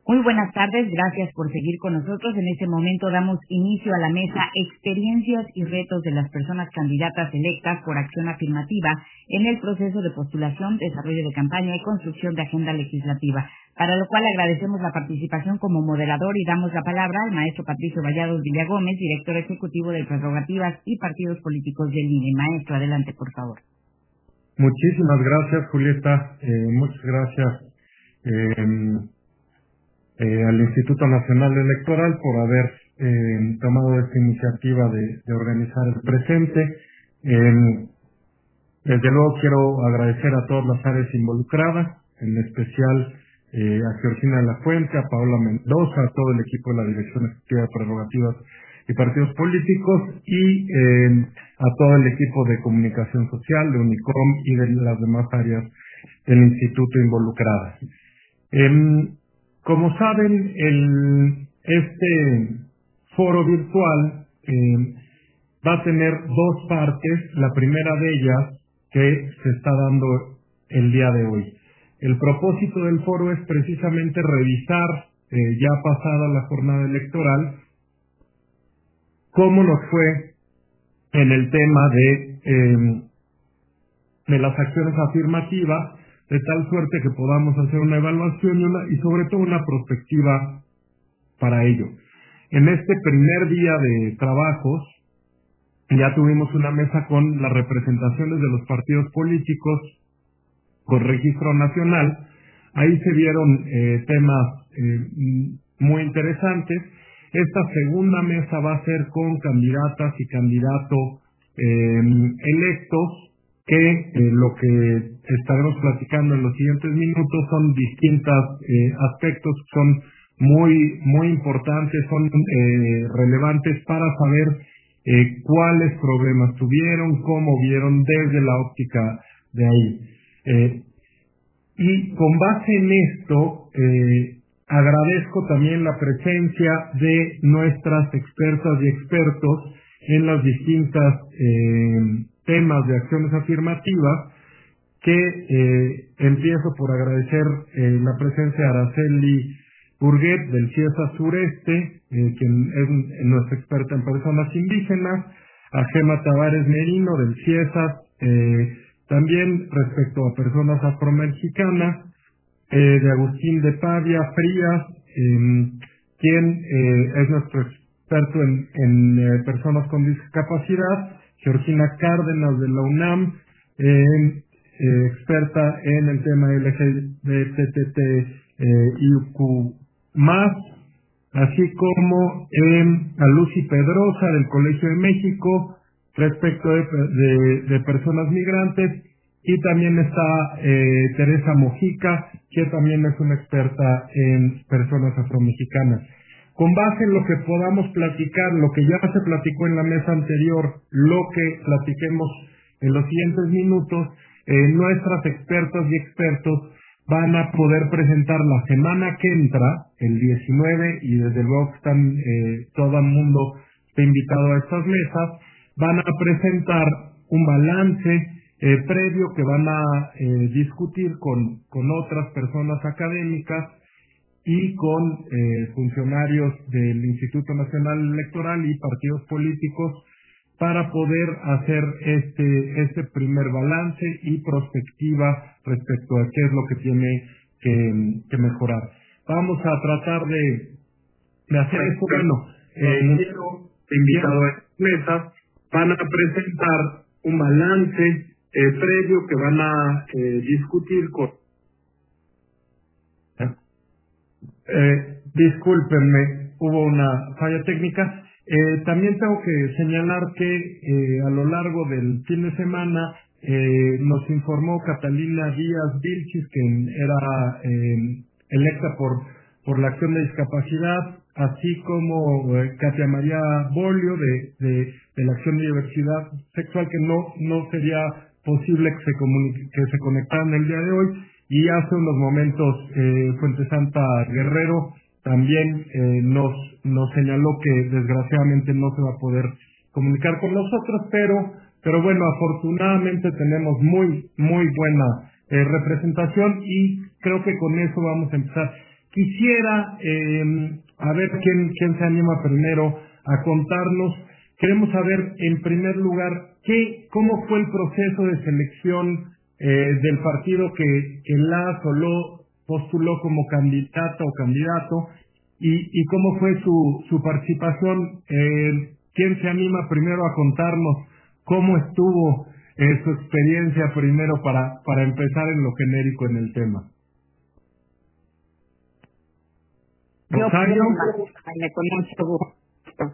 Muy buenas tardes, gracias por seguir con nosotros. En este momento damos inicio a la mesa Experiencias y retos de las personas candidatas electas por acción afirmativa en el proceso de postulación, desarrollo de campaña y construcción de agenda legislativa, para lo cual agradecemos la participación como moderador y damos la palabra al maestro Patricio Vallados Villagómez, director ejecutivo de Prerrogativas y Partidos Políticos del INE. Maestro, adelante, por favor. Muchísimas gracias, Julieta. Muchas gracias al Instituto Nacional Electoral por haber tomado esta iniciativa de organizar el presente. Desde luego quiero agradecer a todas las áreas involucradas, en especial a Georgina de la Fuente, a Paola Mendoza, a todo el equipo de la Dirección Ejecutiva de Prerrogativas y Partidos Políticos y a todo el equipo de comunicación social, de UNICOM y de las demás áreas del instituto involucradas. Como saben, este foro virtual va a tener dos partes. La primera de ellas que se está dando el día de hoy. El propósito del foro es precisamente revisar, ya pasada la jornada electoral, cómo nos fue en el tema de las acciones afirmativas, de tal suerte que podamos hacer una evaluación y sobre todo una perspectiva para ello. En este primer día de trabajos ya tuvimos una mesa con las representaciones de los partidos políticos con registro nacional. Ahí se vieron temas muy interesantes. Esta segunda mesa va a ser con candidatas y candidatos electos, que lo que estaremos platicando en los siguientes minutos son distintos aspectos que son muy importantes, son relevantes para saber cuáles problemas tuvieron, cómo vieron desde la óptica de ahí. Y con base en esto, agradezco también la presencia de nuestras expertas y expertos en las distintas temas de acciones afirmativas, que empiezo por agradecer la presencia de Araceli Burguet del CIESA Sureste, quien es nuestra experta en personas indígenas, a Gema Tavares Merino del CIESA, también respecto a personas afromexicanas, de Agustín de Pavia Frías, quien es nuestro experto en personas con discapacidad, Georgina Cárdenas de la UNAM, experta en el tema LGBTIQ+, así como a Lucy Pedrosa del Colegio de México respecto de personas migrantes, y también está Teresa Mojica, que también es una experta en personas afromexicanas. Con base en lo que podamos platicar, lo que ya se platicó en la mesa anterior, lo que platiquemos en los siguientes minutos, nuestras expertas y expertos van a poder presentar la semana que entra, el 19, y desde luego están todo el mundo está invitado a estas mesas, van a presentar un balance previo que van a discutir con otras personas académicas y con funcionarios del Instituto Nacional Electoral y partidos políticos para poder hacer este primer balance y prospectiva respecto a qué es lo que tiene que mejorar. Vamos a tratar de hacer esto. Bueno, invitado a esta mesa, van a presentar un balance previo que van a discutir con... discúlpenme, hubo una falla técnica. También tengo que señalar que a lo largo del fin de semana nos informó Catalina Díaz Vilchis, que era electa por la Acción de Discapacidad, así como Katia María Bolio de la Acción de Diversidad Sexual, que no sería posible que se conectaran el día de hoy. Y hace unos momentos Fuente Santa Guerrero también nos señaló que desgraciadamente no se va a poder comunicar con nosotros, pero bueno, afortunadamente tenemos muy buena representación, y creo que con eso vamos a empezar. Quisiera, a ver quién se anima primero a contarnos. Queremos saber, en primer lugar, cómo fue el proceso de selección del partido que la Soló postuló como candidata o candidato, y cómo fue su participación. ¿Quién se anima primero a contarnos cómo estuvo su experiencia primero para empezar en lo genérico en el tema? Rosario. Con mucho gusto.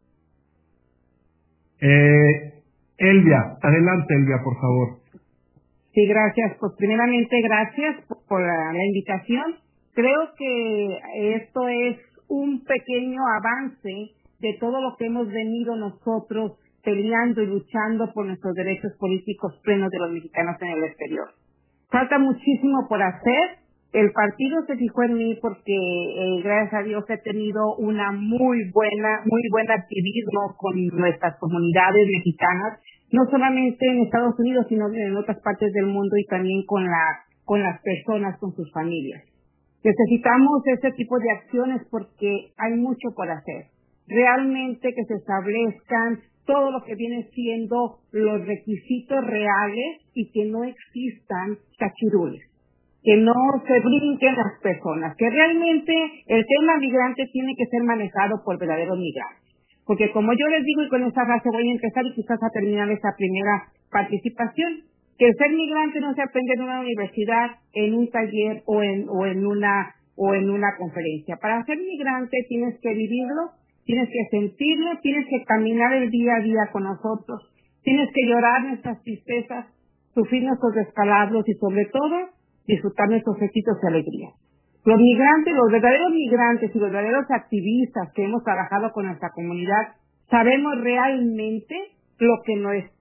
Elvia, adelante Elvia, por favor. Sí, gracias. Pues primeramente gracias por la invitación. Creo que esto es un pequeño avance de todo lo que hemos venido nosotros peleando y luchando por nuestros derechos políticos plenos de los mexicanos en el exterior. Falta muchísimo por hacer. El partido se fijó en mí porque, gracias a Dios, he tenido una muy buen activismo con nuestras comunidades mexicanas, no solamente en Estados Unidos, sino en otras partes del mundo, y también con las personas, con sus familias. Necesitamos ese tipo de acciones porque hay mucho por hacer. Realmente que se establezcan todo lo que viene siendo los requisitos reales y que no existan cachirules, que no se brinquen las personas, que realmente el tema migrante tiene que ser manejado por verdaderos migrantes. Porque como yo les digo, y con esta frase voy a empezar y quizás a terminar esta primera participación, que el ser migrante no se aprende en una universidad, en un taller o en una conferencia. Para ser migrante tienes que vivirlo, tienes que sentirlo, tienes que caminar el día a día con nosotros, tienes que llorar nuestras tristezas, sufrir nuestros descalabros y sobre todo disfrutar nuestros éxitos y alegrías. Los migrantes, los verdaderos migrantes y los verdaderos activistas que hemos trabajado con nuestra comunidad, sabemos realmente lo que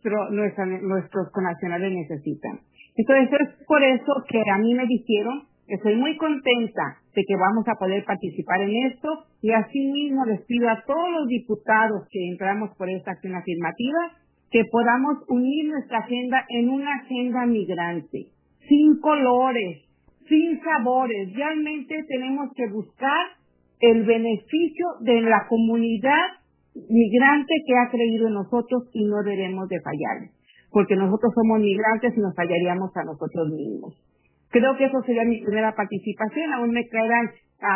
nuestros connacionales necesitan. Entonces es por eso que a mí me dijeron que estoy muy contenta de que vamos a poder participar en esto, y asimismo les pido a todos los diputados que entramos por esta acción afirmativa que podamos unir nuestra agenda en una agenda migrante, sin colores, sin sabores. Realmente tenemos que buscar el beneficio de la comunidad migrante que ha creído en nosotros, y no debemos de fallar, porque nosotros somos migrantes y nos fallaríamos a nosotros mismos. Creo que eso sería mi primera participación. Aún me quedan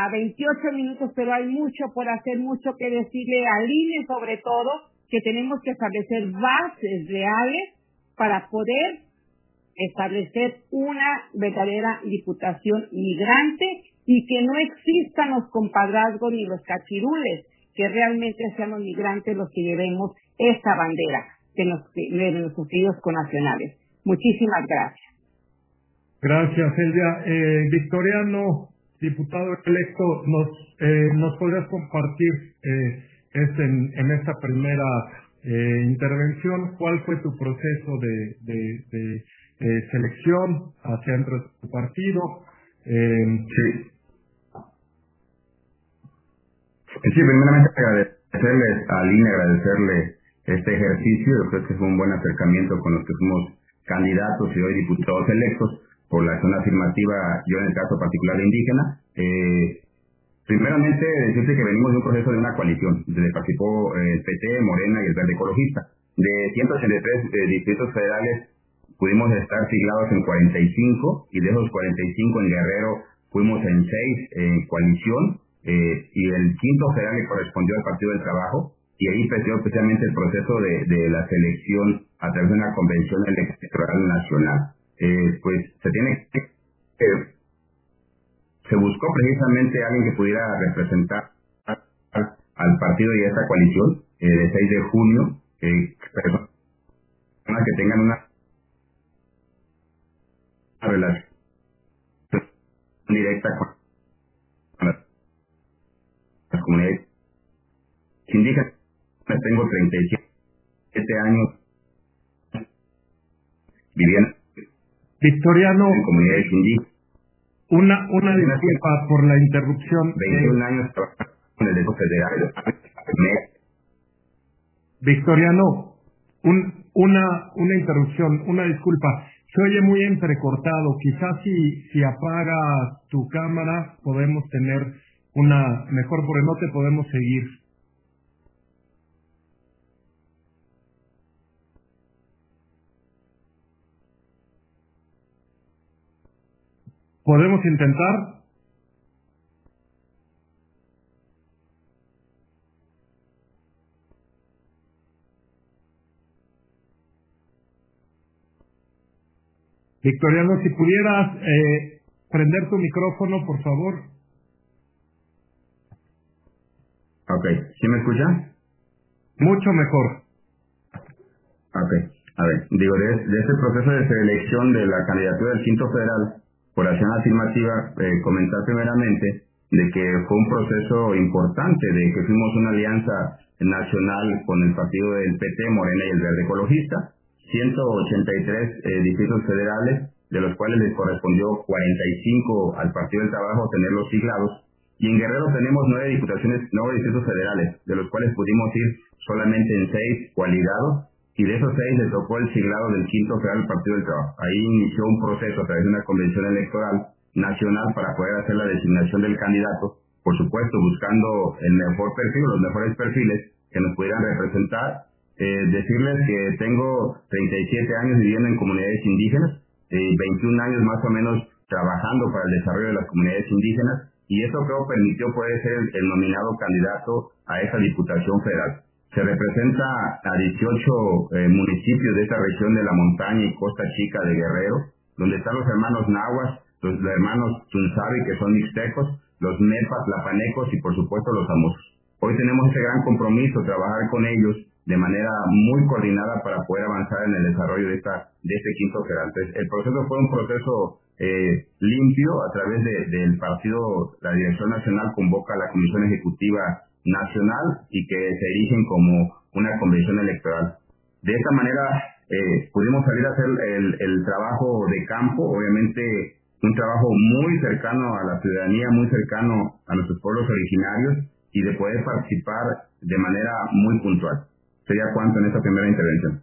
28 minutos, pero hay mucho por hacer, mucho que decirle al INE, sobre todo, que tenemos que establecer bases reales para poder establecer una verdadera diputación migrante, y que no existan los compadrazgos ni los cachirules, que realmente sean los migrantes los que llevemos esta bandera de nuestros queridos connacionales. Muchísimas gracias. Gracias, Elvia. Victoriano, diputado electo, ¿nos podrías compartir en esta primera intervención cuál fue tu proceso de selección hacia dentro de tu partido? Sí, primeramente agradecerles a Aline, agradecerle este ejercicio. Yo creo que fue un buen acercamiento con los que somos candidatos y hoy diputados electos por la acción afirmativa, yo en el caso particular de indígena. Primeramente, decirte que venimos de un proceso de una coalición, donde participó el PT, Morena y el Verde Ecologista. De 183 distritos federales pudimos estar siglados en 45, y de esos 45 en Guerrero fuimos en 6 en coalición, y el quinto federal le correspondió al Partido del Trabajo, y ahí empezó especialmente el proceso de la selección a través de una convención electoral nacional. Pues se buscó precisamente alguien que pudiera representar al partido y a esta coalición de 6 de junio, personas que tengan una relación directa con las comunidades indígenas. Tengo 37 años viviendo Victoriano, en comunidades indígenas. Una disculpa por la interrupción. 21 años trabajando en el Estado Federal. Victoriano, una interrupción, una disculpa. Se oye muy entrecortado. Quizás si apagas tu cámara podemos tener una mejor, porque no te podemos seguir. ¿Podemos intentar? Victoriano, si pudieras prender tu micrófono, por favor. Ok, ¿sí me escucha? Mucho mejor. Ok, a ver, digo, de este proceso de selección de la candidatura del Quinto Federal por acción afirmativa, comentar primeramente de que fue un proceso importante, de que fuimos una alianza nacional con el partido del PT, Morena y el Verde Ecologista, 183 distritos federales, de los cuales les correspondió 45 al Partido del Trabajo tenerlos siglados, y en Guerrero tenemos 9 distritos federales, de los cuales pudimos ir solamente en 6 coaligados, y de esos 6 le tocó el siglado del Quinto Federal al Partido del Trabajo. Ahí inició un proceso a través de una convención electoral nacional para poder hacer la designación del candidato, por supuesto buscando el mejor perfil, los mejores perfiles que nos pudieran representar. Decirles que tengo 37 años viviendo en comunidades indígenas, 21 años más o menos trabajando para el desarrollo de las comunidades indígenas, y eso creo permitió poder ser el nominado candidato a esa Diputación Federal. Se representa a 18 municipios de esta región de la montaña y costa chica de Guerrero, donde están los hermanos nahuas, los hermanos Tunzabi, que son mixtecos, los mepas, lapanecos y por supuesto los amosos. Hoy tenemos ese gran compromiso, trabajar con ellos de manera muy coordinada para poder avanzar en el desarrollo de este Quinto Federal. Entonces, el proceso fue un proceso limpio a través del partido. La Dirección Nacional convoca a la Comisión Ejecutiva Nacional y que se erigen como una convención electoral. De esta manera pudimos salir a hacer el trabajo de campo, obviamente un trabajo muy cercano a la ciudadanía, muy cercano a nuestros pueblos originarios, y de poder participar de manera muy puntual. Sería cuanto en esta primera intervención.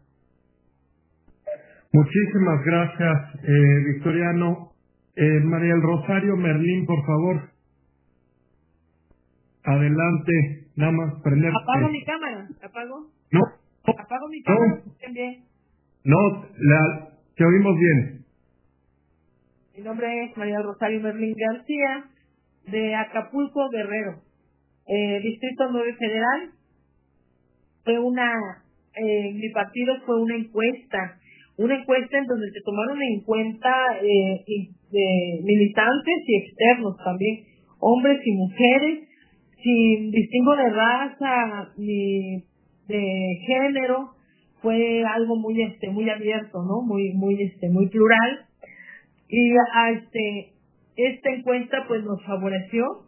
Muchísimas gracias, Victoriano. María del Rosario Merlín, por favor. Adelante, nada más prender. ¿Apago mi cámara? ¿Apago? No. ¿Apago mi cámara? Bien. No, te oímos bien. Mi nombre es María del Rosario Merlín García, de Acapulco, Guerrero. Distrito 9 Federal. Mi partido fue una encuesta en donde se tomaron en cuenta militantes y externos también, hombres y mujeres, sin distingo de raza ni de género. Fue algo muy abierto, ¿no? Muy plural, y esta encuesta pues nos favoreció,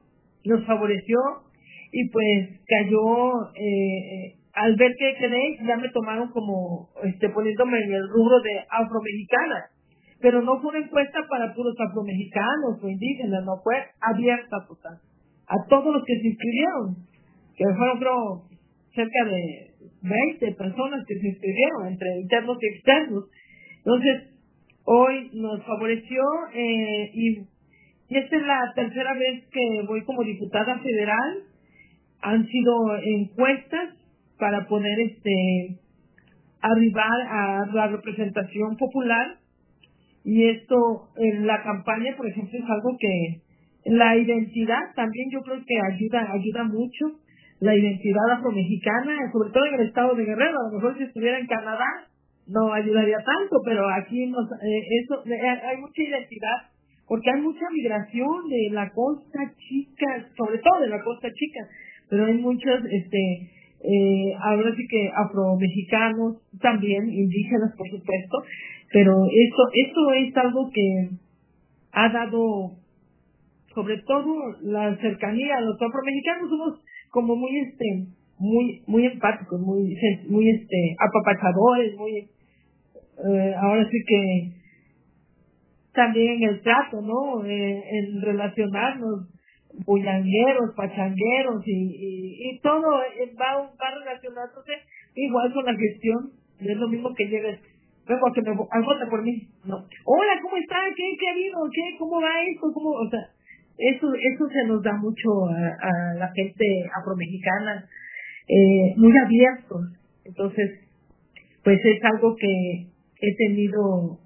y pues cayó, al ver que quedé, ya me tomaron como poniéndome en el rubro de afromexicana, pero no fue una encuesta para puros afromexicanos o indígenas, no, fue abierta total a todos los que se inscribieron, que fueron creo cerca de 20 personas que se inscribieron, entre internos y externos. Entonces hoy nos favoreció, y esta es la tercera vez que voy como diputada federal. Han sido encuestas para poder arribar a la representación popular, y esto en la campaña, por ejemplo, es algo que la identidad también yo creo que ayuda mucho, la identidad afromexicana, sobre todo en el estado de Guerrero. A lo mejor si estuviera en Canadá no ayudaría tanto, pero aquí hay mucha identidad, porque hay mucha migración de la costa chica, sobre todo de la costa chica, pero hay muchos, ahora sí que afromexicanos, también indígenas por supuesto, pero esto es algo que ha dado, sobre todo la cercanía. Los afromexicanos somos como muy empáticos, muy apapachadores, ahora sí que también en el trato, ¿no? En relacionarnos, bullangueros, pachangueros, y todo va relacionándose igual con la gestión. No es lo mismo que llegues vengo a que me vote por mí. No. Hola, ¿cómo está? ¿Qué ha habido? ¿Cómo va esto? O sea, eso se nos da mucho a la gente afromexicana, muy abiertos. Entonces, pues es algo que he tenido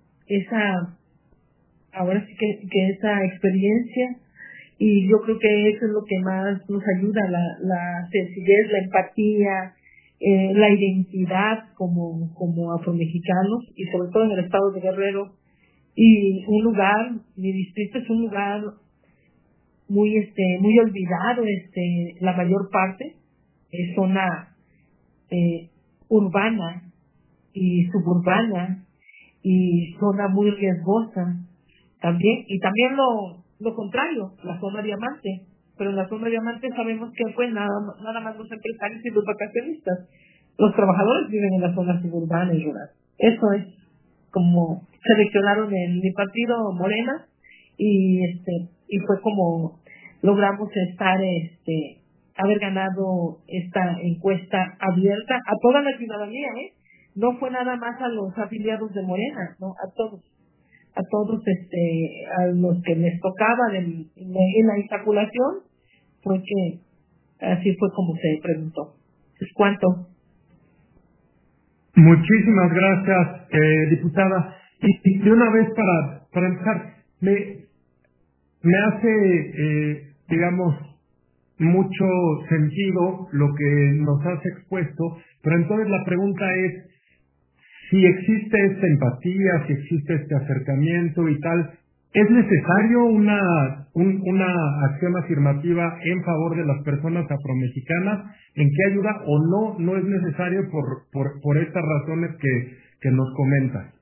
ahora sí que esa experiencia, y yo creo que eso es lo que más nos ayuda, la sencillez, la empatía, la identidad como afromexicanos, y sobre todo en el estado de Guerrero. Y mi distrito es un lugar muy olvidado, la mayor parte es zona urbana y suburbana, y zona muy riesgosa también, y también lo contrario, la zona diamante. Pero en la zona diamante sabemos que pues nada más los empresarios y los vacacionistas. Los trabajadores viven en la zona suburbana y rural. Eso es como seleccionaron en mi partido, Morena, y fue como logramos haber ganado esta encuesta abierta a toda la ciudadanía, no fue nada más a los afiliados de Morena, no, a todos, a los que les tocaba en la insaculación, porque así fue como se preguntó. ¿Es cuánto? Muchísimas gracias, diputada. Y de una vez para empezar, me hace, digamos, mucho sentido lo que nos has expuesto, pero entonces la pregunta es, si existe esta empatía, si existe este acercamiento y tal, ¿es necesario una acción afirmativa en favor de las personas afromexicanas? ¿En qué ayuda o no es necesario por estas razones que nos comentas?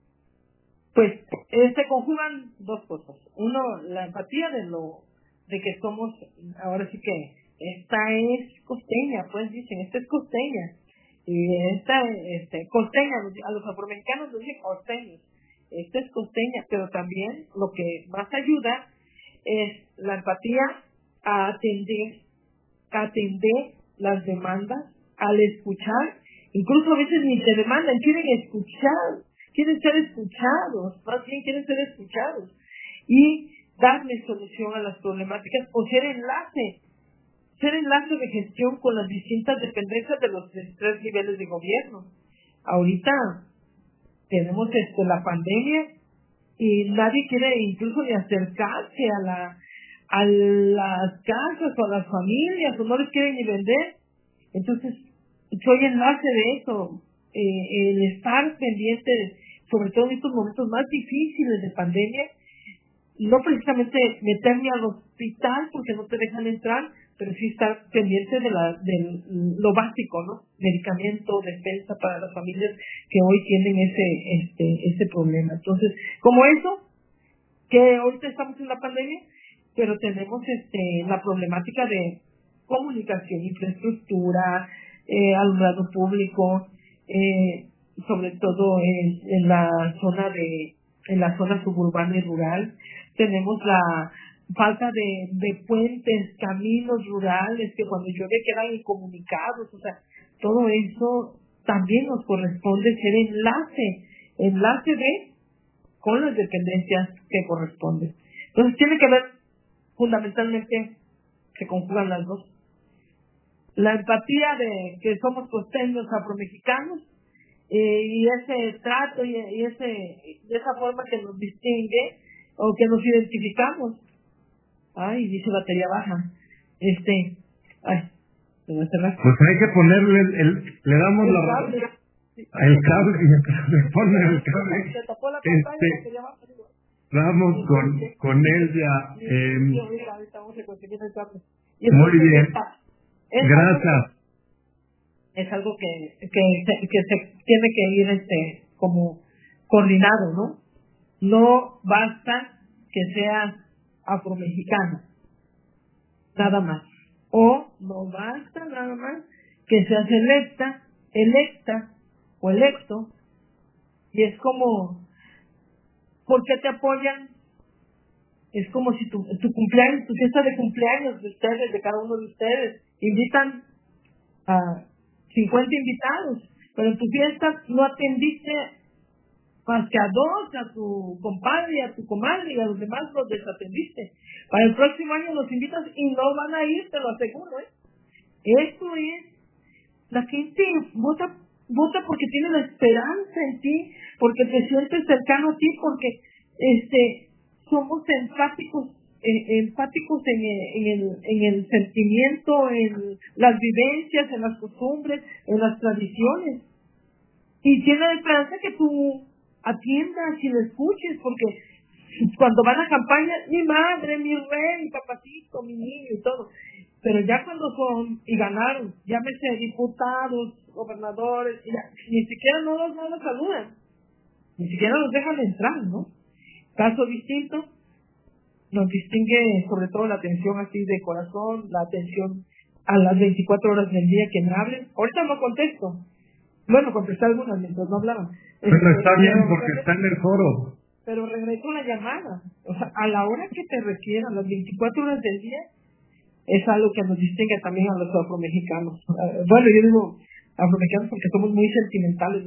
Pues se conjugan dos cosas. Uno, la empatía de que somos, ahora sí que esta es costeña, pues dicen, esta es costeña. Y esta costeña, a los afroamericanos nos dicen costeños. Esta es costeña, pero también lo que más ayuda es la empatía a atender las demandas, al escuchar. Incluso a veces ni te demandan, quieren ser escuchados, más bien quieren ser escuchados y darle solución a las problemáticas o ser enlace de gestión con las distintas dependencias de los 3 niveles de gobierno. Ahorita tenemos la pandemia y nadie quiere incluso ni acercarse a las casas o a las familias, o no les quieren ni vender. Entonces, soy enlace de eso, el estar pendiente, sobre todo en estos momentos más difíciles de pandemia, no precisamente meterme al hospital porque no te dejan entrar, pero sí estar pendiente de lo básico, ¿no? Medicamento, despensa para las familias que hoy tienen ese problema. Entonces, como eso, que ahorita estamos en la pandemia, pero tenemos la problemática de comunicación, infraestructura, alumbrado público, sobre todo en la zona suburbana y rural. Tenemos la falta de puentes, caminos rurales que cuando llueve quedan incomunicados. O sea, todo eso también nos corresponde ser enlace con las dependencias que corresponden. Entonces tiene que ver, fundamentalmente, se conjugan las dos. La empatía de que somos costeños afromexicanos, y ese trato y esa forma que nos distingue o que nos identificamos. Ay, dice batería baja. Se me cerró. Pues hay que ponerle le damos el cable y le ponen el cable. Se tapó la pantalla, batería baja. Vamos con él ya. Ahorita vamos a conseguir el cable. Muy bien. Gracias. Es algo que se tiene que ir como coordinado, ¿no? No basta que sea afromexicana, nada más. O no basta nada más que seas electa o electo, y es como, ¿por qué te apoyan? Es como si tu cumpleaños, tu fiesta de cumpleaños de ustedes, de cada uno de ustedes, invitan a 50 invitados, pero en tu fiesta no atendiste más que a dos, a tu compadre, a tu comadre y a los demás los desatendiste. Para el próximo año los invitas y no van a ir, te lo aseguro, Esto es, la gente vota porque tiene la esperanza en ti, porque te sientes cercano a ti, porque somos empáticos en el sentimiento, en las vivencias, en las costumbres, en las tradiciones. Y tiene la esperanza que tú atiendas y lo escuches, porque cuando van a campaña, mi madre, mi rey, mi papacito, mi niño y todo. Pero ya cuando son y ganaron, llámese diputados, gobernadores, ni siquiera no los saludan, ni siquiera los dejan entrar, ¿no? Caso distinto, nos distingue sobre todo la atención así de corazón, la atención a las 24 horas del día que me hablen. Ahorita no contesto. Bueno, contesté algunas mientras no hablaban. Pero está bien porque está en el foro. Pero regreso la llamada. O sea, a la hora que te requieran, las 24 horas del día, es algo que nos distingue también a los afromexicanos. Bueno, yo digo afromexicanos porque somos muy sentimentales,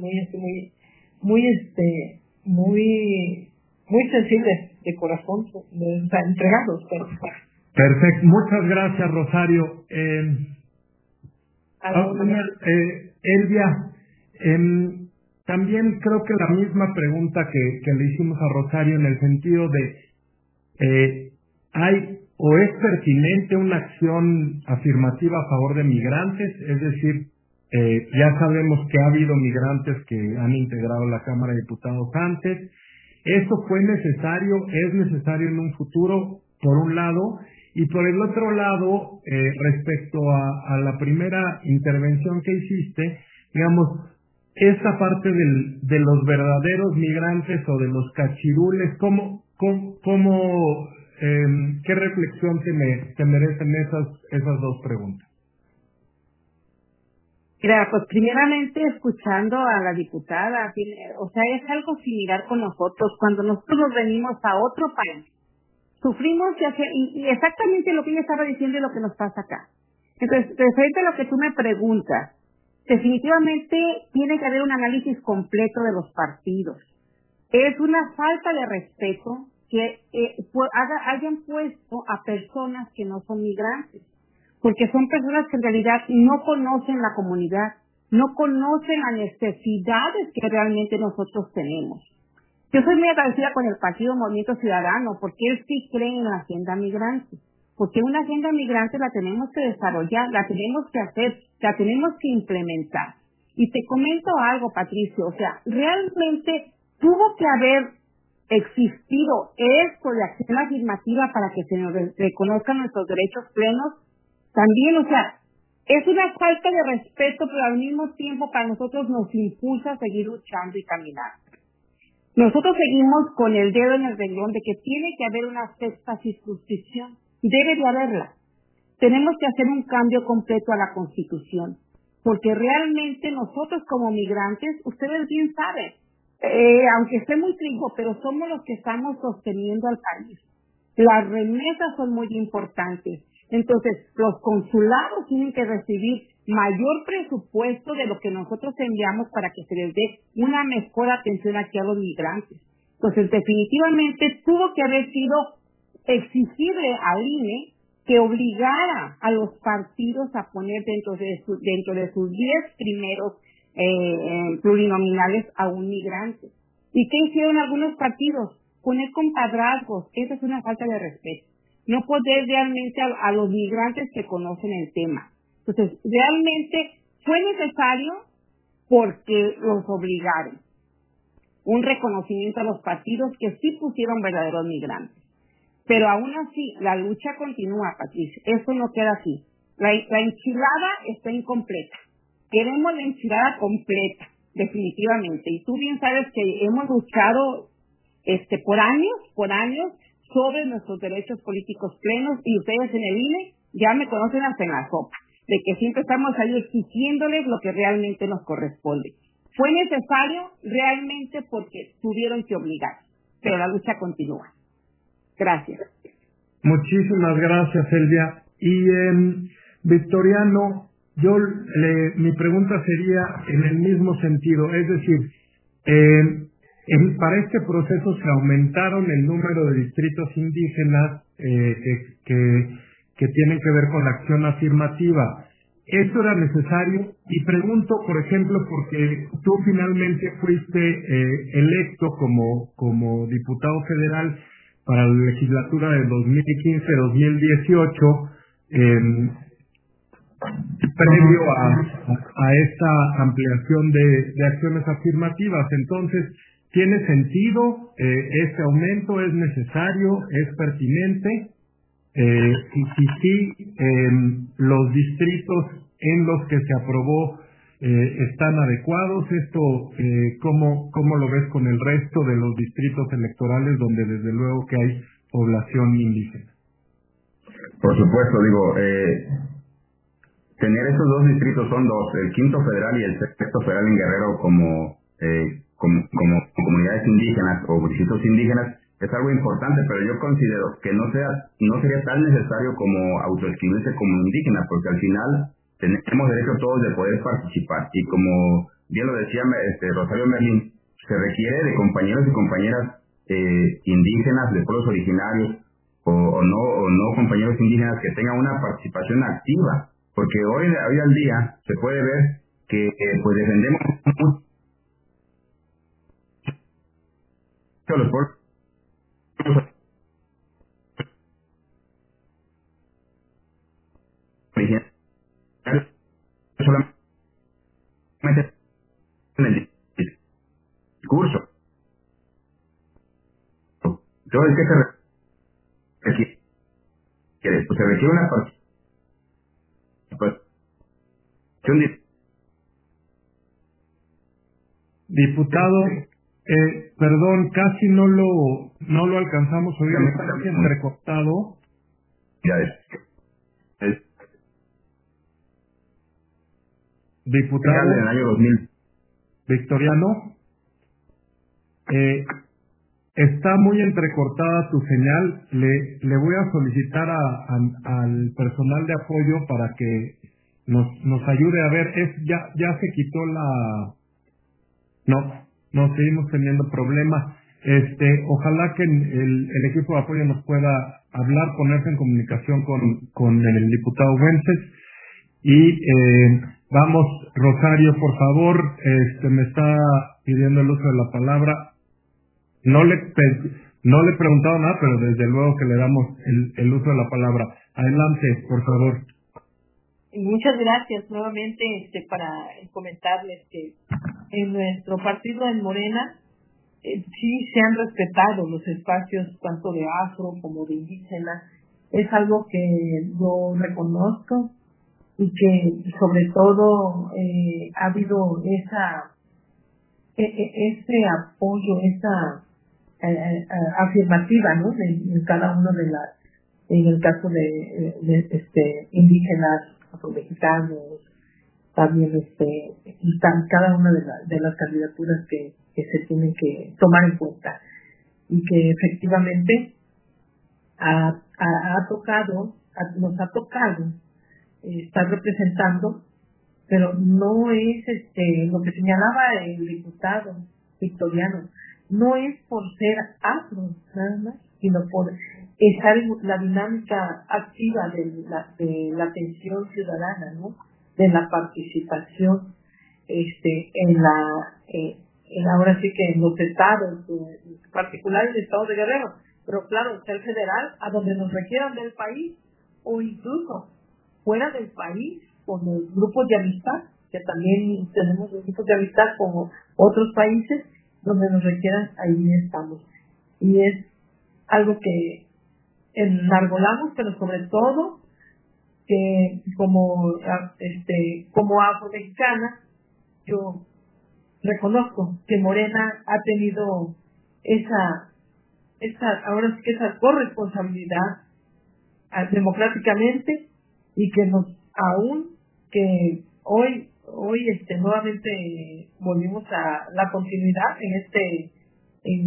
muy sensibles de corazón, entregados. Perfecto, muchas gracias, Rosario. Elvia, también creo que la misma pregunta que le hicimos a Rosario, en el sentido de ¿hay o es pertinente una acción afirmativa a favor de migrantes? Es decir, ya sabemos que ha habido migrantes que han integrado la Cámara de Diputados antes. ¿Eso fue necesario? ¿Es necesario en un futuro, por un lado? Y por el otro lado, respecto a la primera intervención que hiciste, digamos, esta parte de los verdaderos migrantes o de los cachirules, ¿qué reflexión te merecen esas dos preguntas? Mira, pues primeramente escuchando a la diputada, o sea, es algo similar con nosotros. Cuando nosotros nos venimos a otro país, sufrimos y exactamente lo que ella estaba diciendo es lo que nos pasa acá. Entonces, referente a lo que tú me preguntas, definitivamente tiene que haber un análisis completo de los partidos. Es una falta de respeto que hayan puesto a personas que no son migrantes, porque son personas que en realidad no conocen la comunidad, no conocen las necesidades que realmente nosotros tenemos. Yo soy muy agradecida con el Partido Movimiento Ciudadano, porque él sí cree en la agenda migrante, porque una agenda migrante la tenemos que desarrollar, la tenemos que hacer, la tenemos que implementar. Y te comento algo, Patricio, o sea, realmente tuvo que haber existido esto de acción afirmativa para que se nos reconozcan nuestros derechos plenos. También, o sea, es una falta de respeto, pero al mismo tiempo para nosotros nos impulsa a seguir luchando y caminar. Nosotros seguimos con el dedo en el renglón de que tiene que haber una sexta circunscripción. Debe de haberla. Tenemos que hacer un cambio completo a la Constitución, porque realmente nosotros como migrantes, ustedes bien saben, aunque esté muy trigo, pero somos los que estamos sosteniendo al país. Las remesas son muy importantes. Entonces, los consulados tienen que recibir mayor presupuesto de lo que nosotros enviamos para que se les dé una mejor atención aquí a los migrantes. Entonces, definitivamente tuvo que haber sido exigible al INE que obligara a los partidos a poner dentro de sus 10 primeros plurinominales a un migrante. ¿Y qué hicieron algunos partidos? Poner compadrazgos. Esa es una falta de respeto. No poder realmente a los migrantes que conocen el tema. Entonces, realmente fue necesario porque los obligaron. Un reconocimiento a los partidos que sí pusieron verdaderos migrantes. Pero aún así, la lucha continúa, Patricia. Esto no queda así. La enchilada está incompleta. Queremos la enchilada completa, definitivamente. Y tú bien sabes que hemos luchado por años, sobre nuestros derechos políticos plenos, y ustedes en el INE ya me conocen hasta en la sopa, de que siempre estamos ahí exigiéndoles lo que realmente nos corresponde. Fue necesario realmente porque tuvieron que obligar, pero la lucha continúa. Gracias. Muchísimas gracias, Elvia. Y Victoriano, mi pregunta sería en el mismo sentido, es decir, Para este proceso se aumentaron el número de distritos indígenas que tienen que ver con la acción afirmativa. ¿Esto era necesario? Y pregunto, por ejemplo, porque tú finalmente fuiste electo como diputado federal para la legislatura de 2015-2018, previo a esta ampliación de acciones afirmativas. Entonces, ¿tiene sentido este aumento? ¿Es necesario? ¿Es pertinente? Y si sí, los distritos en los que se aprobó están adecuados. Esto, ¿cómo lo ves con el resto de los distritos electorales donde desde luego que hay población indígena? Por supuesto, tener esos dos distritos, son dos, el quinto federal y el sexto federal en Guerrero como comunidades indígenas o distritos indígenas, es algo importante, pero yo considero que no sería tan necesario como autoescribirse como indígena, porque al final tenemos derecho todos de poder participar, y como bien lo decía Rosario Merlín, se requiere de compañeros y compañeras indígenas, de pueblos originarios, o no compañeros indígenas que tengan una participación activa, porque hoy al día se puede ver que pues defendemos mucho los pueblos originarios solamente en el discurso. Entonces, ¿qué se requiere? Pues se requiere una participación. Diputado, perdón, casi no lo alcanzamos a oír, está muy entrecortado. Ya Diputado en el año 2000. Victoriano, está muy entrecortada tu señal. Le voy a solicitar al personal de apoyo para que nos ayude a ver. Ya se quitó no, seguimos teniendo problemas. Ojalá que el equipo de apoyo nos pueda hablar, ponerse en comunicación con el diputado Wences. Y vamos, Rosario, por favor, me está pidiendo el uso de la palabra. No le he preguntado nada, pero desde luego que le damos el uso de la palabra. Adelante, por favor. Muchas gracias nuevamente para comentarles que en nuestro partido en Morena sí se han respetado los espacios tanto de afro como de indígena. Es algo que yo reconozco y que sobre todo ha habido ese apoyo, esa afirmativa, ¿no? En cada uno en el caso de indígenas, afromexicanos, también están cada una de las candidaturas que se tienen que tomar en cuenta, y que efectivamente nos ha tocado estar representando, pero no es lo que señalaba el diputado Victoriano, no es por ser afro nada más, sino por estar en la dinámica activa de la atención ciudadana, ¿no? De la participación ahora sí que en los estados, en particular el estado de Guerrero, pero claro, el federal, a donde nos requieran del país, o incluso fuera del país, con los grupos de amistad, que también tenemos los grupos de amistad con otros países, donde nos requieran, ahí estamos. Y es algo que enarbolamos, pero sobre todo que como afromexicana, yo reconozco que Morena ha tenido ahora sí que esa corresponsabilidad democráticamente, y que aún que hoy nuevamente volvimos a la continuidad en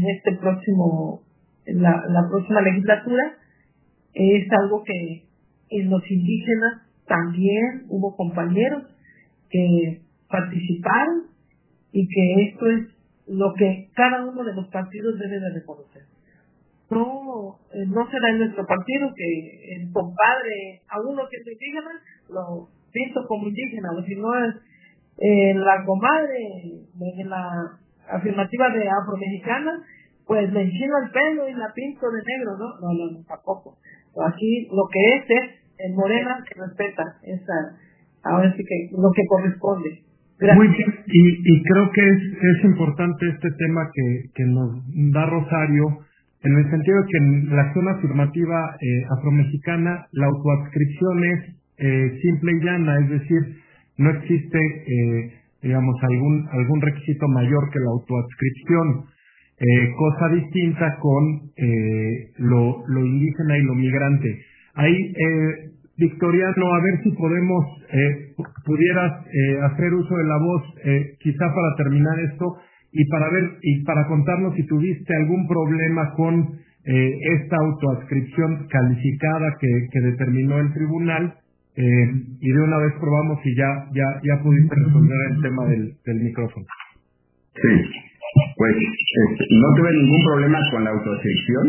la próxima legislatura. Es algo que en los indígenas también hubo compañeros que participaron, y que esto es lo que cada uno de los partidos debe de reconocer. No será en nuestro partido que el compadre, a uno que es indígena, lo pinto como indígena, o si no es la comadre de la afirmativa de afromexicana, pues le enchino el pelo y la pinto de negro, no, tampoco. Aquí lo que es en Morena se respeta, ahora sí que lo que corresponde. Gracias. Muy bien, y creo que es importante este tema que nos da Rosario, en el sentido de que en la acción afirmativa afromexicana la autoadscripción es simple y llana, es decir, no existe digamos algún requisito mayor que la autoadscripción, cosa distinta con lo indígena y lo migrante. Ahí, Victoriano, a ver si pudieras hacer uso de la voz, quizá para terminar esto, y para contarnos si tuviste algún problema con esta autoadscripción calificada que determinó el tribunal, y de una vez probamos si ya pudiste resolver el tema del micrófono. Sí, pues no tuve ningún problema con la autoadscripción,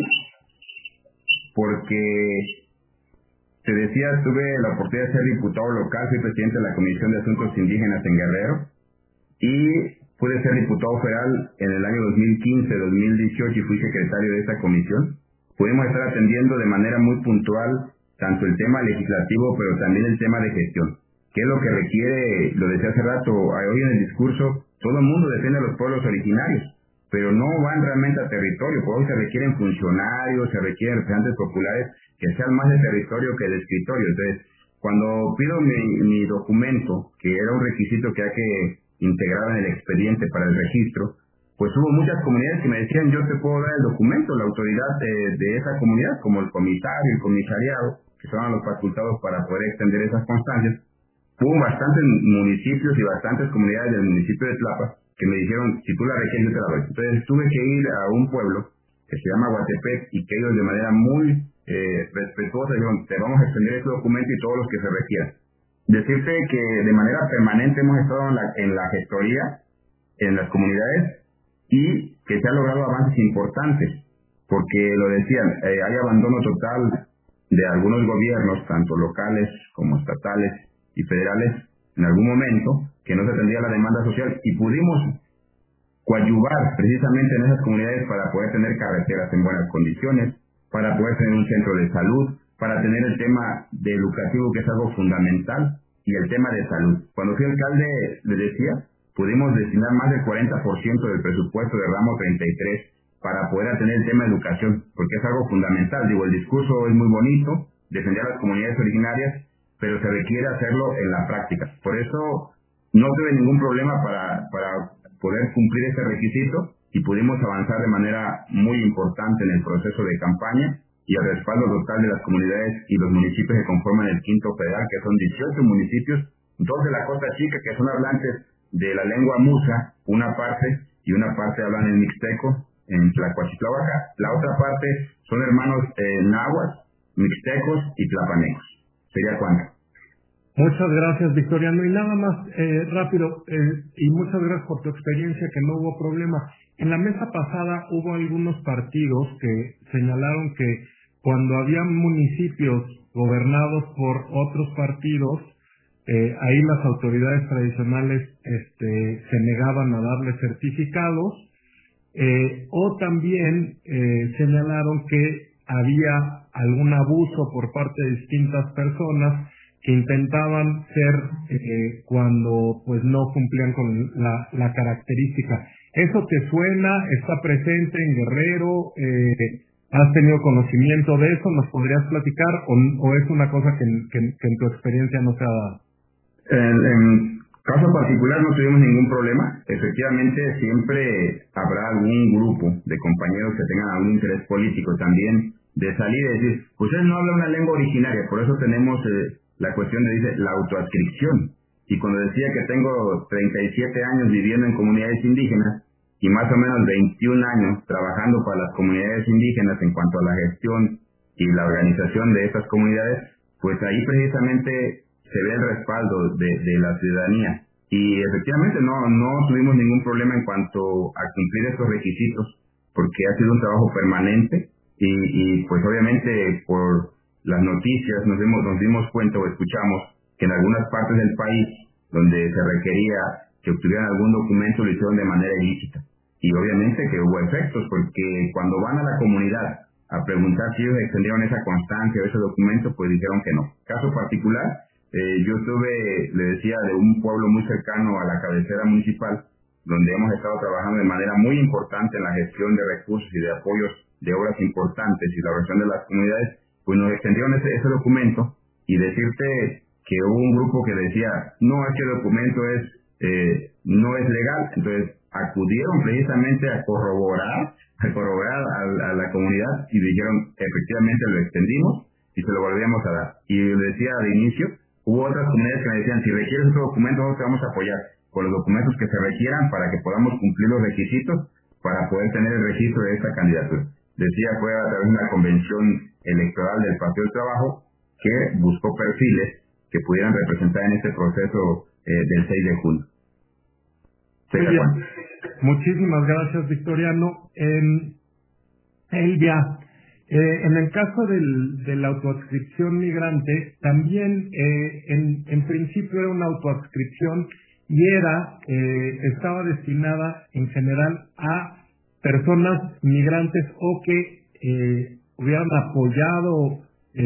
porque te decía, tuve la oportunidad de ser diputado local, soy presidente de la Comisión de Asuntos Indígenas en Guerrero, y pude ser diputado federal en el año 2015-2018 y fui secretario de esta comisión. Pudimos estar atendiendo de manera muy puntual tanto el tema legislativo, pero también el tema de gestión. ¿Qué es lo que requiere? Lo decía hace rato, hoy en el discurso, todo el mundo defiende a los pueblos originarios, pero no van realmente a territorio. Por eso se requieren funcionarios, se requieren representantes populares que sean más de territorio que de escritorio. Entonces, cuando pido mi documento, que era un requisito que hay que integrar en el expediente para el registro, pues hubo muchas comunidades que me decían, yo te puedo dar el documento, la autoridad de esa comunidad, como el comisario, el comisariado, que son los facultados para poder extender esas constancias. Hubo bastantes municipios y bastantes comunidades del municipio de Tlapa que me dijeron, si tú la requieres, yo te la doy. Entonces tuve que ir a un pueblo que se llama Guatepec y que ellos de manera muy respetuosa dijeron, te vamos a extender este documento y todos los que se requieran. Decirte que de manera permanente hemos estado en la gestoría, en las comunidades, y que se han logrado avances importantes, porque lo decían, hay abandono total de algunos gobiernos, tanto locales como estatales y federales, en algún momento, que no se atendía la demanda social, y pudimos coadyuvar precisamente en esas comunidades para poder tener carreteras en buenas condiciones, para poder tener un centro de salud, para tener el tema de educativo, que es algo fundamental, y el tema de salud. Cuando fui alcalde, le decía, pudimos destinar más del 40% del presupuesto de ramo 33 para poder atender el tema de educación, porque es algo fundamental. Digo, el discurso es muy bonito, defender a las comunidades originarias, pero se requiere hacerlo en la práctica. Por eso no tuve ningún problema para poder cumplir ese requisito y pudimos avanzar de manera muy importante en el proceso de campaña y el respaldo total de las comunidades y los municipios que conforman el quinto federal, que son 18 municipios, 2 de la Costa Chica, que son hablantes de la lengua musa, una parte, y una parte hablan en mixteco, en Tlacuachitlavaca. La otra parte son hermanos náhuatl, mixtecos y tlapanecos. ¿Sería cuánto? Muchas gracias, Victoriano. Y nada más rápido, y muchas gracias por tu experiencia, que no hubo problema. En la mesa pasada hubo algunos partidos que señalaron que cuando había municipios gobernados por otros partidos, ahí las autoridades tradicionales se negaban a darles certificados, o también señalaron que había algún abuso por parte de distintas personas que intentaban ser cuando pues no cumplían con la característica. ¿Eso te suena? ¿Está presente en Guerrero? ¿Has tenido conocimiento de eso? ¿Nos podrías platicar? ¿O es una cosa que en tu experiencia no se ha dado? En caso particular no tuvimos ningún problema. Efectivamente, siempre habrá algún grupo de compañeros que tengan algún interés político también de salir y decir, ustedes no hablan una lengua originaria, por eso tenemos la cuestión de, dice, la autoadscripción. Y cuando decía que tengo 37 años viviendo en comunidades indígenas y más o menos 21 años trabajando para las comunidades indígenas en cuanto a la gestión y la organización de estas comunidades, pues ahí precisamente se ve el respaldo de la ciudadanía. Y efectivamente no tuvimos ningún problema en cuanto a cumplir estos requisitos, porque ha sido un trabajo permanente y pues obviamente por las noticias nos dimos cuenta o escuchamos que en algunas partes del país donde se requería que obtuvieran algún documento lo hicieron de manera ilícita. Y obviamente que hubo efectos, porque cuando van a la comunidad a preguntar si ellos extendieron esa constancia o ese documento, pues dijeron que no. Caso particular, yo le decía, de un pueblo muy cercano a la cabecera municipal, donde hemos estado trabajando de manera muy importante en la gestión de recursos y de apoyos de obras importantes y la oración de las comunidades, pues nos extendieron ese documento, y decirte que hubo un grupo que decía, no, este documento no es legal. Entonces acudieron precisamente a corroborar a la comunidad y dijeron, efectivamente lo extendimos y se lo volvíamos a dar. Y le decía de inicio, hubo otras comunidades que me decían, si requieres otro documento, nosotros te vamos a apoyar con los documentos que se requieran para que podamos cumplir los requisitos para poder tener el registro de esta candidatura. Decía, fue a través de una convención electoral del Partido del Trabajo que buscó perfiles que pudieran representar en este proceso del 6 de junio. Muy bien. Muchísimas gracias, Victoriano. Elvia, en el caso de la autoadscripción migrante, también en principio era una autoadscripción y estaba destinada en general a personas migrantes o que hubieran apoyado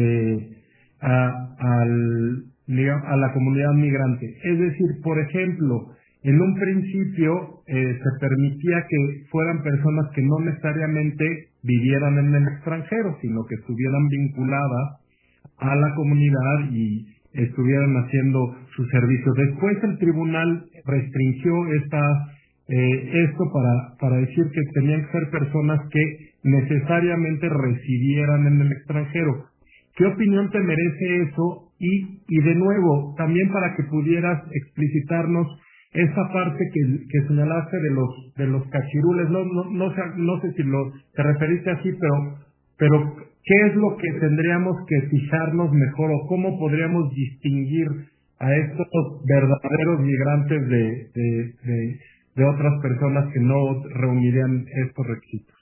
a la comunidad migrante. Es decir, por ejemplo, en un principio se permitía que fueran personas que no necesariamente vivieran en el extranjero, sino que estuvieran vinculadas a la comunidad y estuvieran haciendo su servicio. Después el tribunal restringió esto para decir que tenían que ser personas que necesariamente residieran en el extranjero. ¿Qué opinión te merece eso? Y de nuevo, también para que pudieras explicitarnos esa parte que señalaste de los cachirules, no sé si te referiste así, pero ¿qué es lo que tendríamos que fijarnos mejor o cómo podríamos distinguir a estos verdaderos migrantes de otras personas que no reunirían estos requisitos?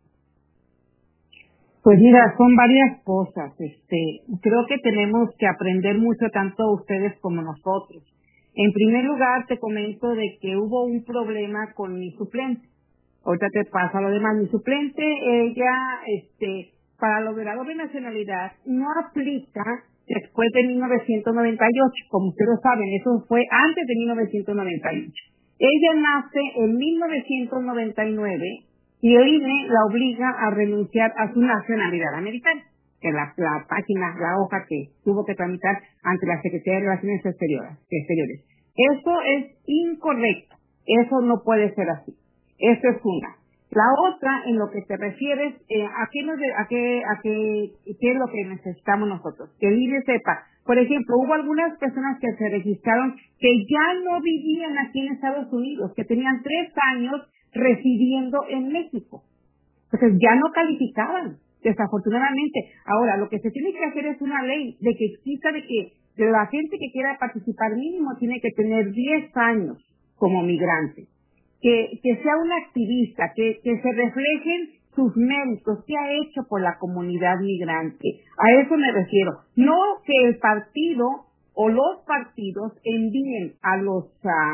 Pues mira, son varias cosas. Creo que tenemos que aprender mucho, tanto ustedes como nosotros. En primer lugar, te comento de que hubo un problema con mi suplente. Ahorita te paso a lo demás. Mi suplente, ella, para lograr doble nacionalidad, no aplica después de 1998. Como ustedes saben, eso fue antes de 1998. Ella nace en 1999 y el INE la obliga a renunciar a su nacionalidad americana, que es la página, la hoja que tuvo que tramitar ante la Secretaría de Relaciones Exteriores. Eso es incorrecto. Eso no puede ser así. Eso es una. La otra, en lo que te refieres, ¿qué es lo que necesitamos nosotros? Que el INE sepa. Por ejemplo, hubo algunas personas que se registraron que ya no vivían aquí en Estados Unidos, que tenían 3 años residiendo en México. Entonces ya no calificaban, desafortunadamente. Ahora, lo que se tiene que hacer es una ley de que exista de la gente que quiera participar mínimo tiene que tener 10 años como migrante. Que sea un activista, que se reflejen sus méritos, que ha hecho por la comunidad migrante. A eso me refiero. No que el partido o los partidos envíen a los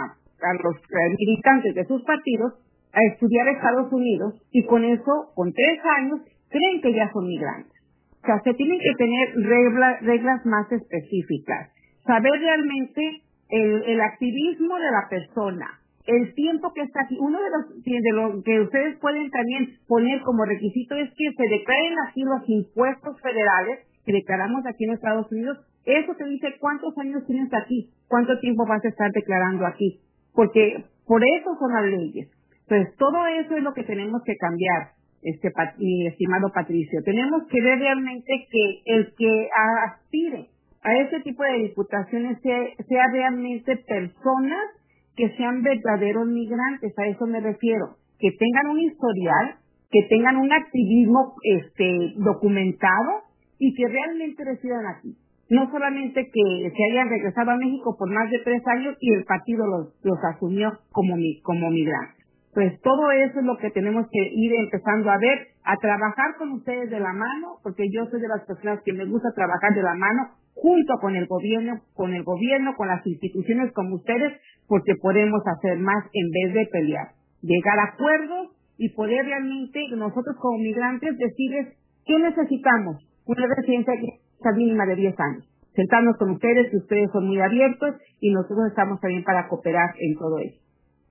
militantes de sus partidos a estudiar a Estados Unidos y con eso, con 3 años, creen que ya son migrantes. O sea, se tienen que tener reglas más específicas. Saber realmente el activismo de la persona, el tiempo que está aquí. Uno de los que ustedes pueden también poner como requisito es que se declaren aquí los impuestos federales que declaramos aquí en Estados Unidos. Eso te dice cuántos años tienes aquí, cuánto tiempo vas a estar declarando aquí, porque por eso son las leyes. Entonces, todo eso es lo que tenemos que cambiar, mi estimado Patricio. Tenemos que ver realmente que el que aspire a ese tipo de diputaciones sea realmente personas que sean verdaderos migrantes. A eso me refiero. Que tengan un historial, que tengan un activismo documentado y que realmente residan aquí. no solamente que se hayan regresado a México por más de 3 años y el partido los asumió como migrantes. Pues todo eso es lo que tenemos que ir empezando a ver, a trabajar con ustedes de la mano, porque yo soy de las personas que me gusta trabajar de la mano junto con el gobierno, con las instituciones como ustedes, porque podemos hacer más en vez de pelear, llegar a acuerdos y poder realmente nosotros como migrantes decirles qué necesitamos, una residencia mínima de 10 años, sentarnos con ustedes, que ustedes son muy abiertos y nosotros estamos también para cooperar en todo eso.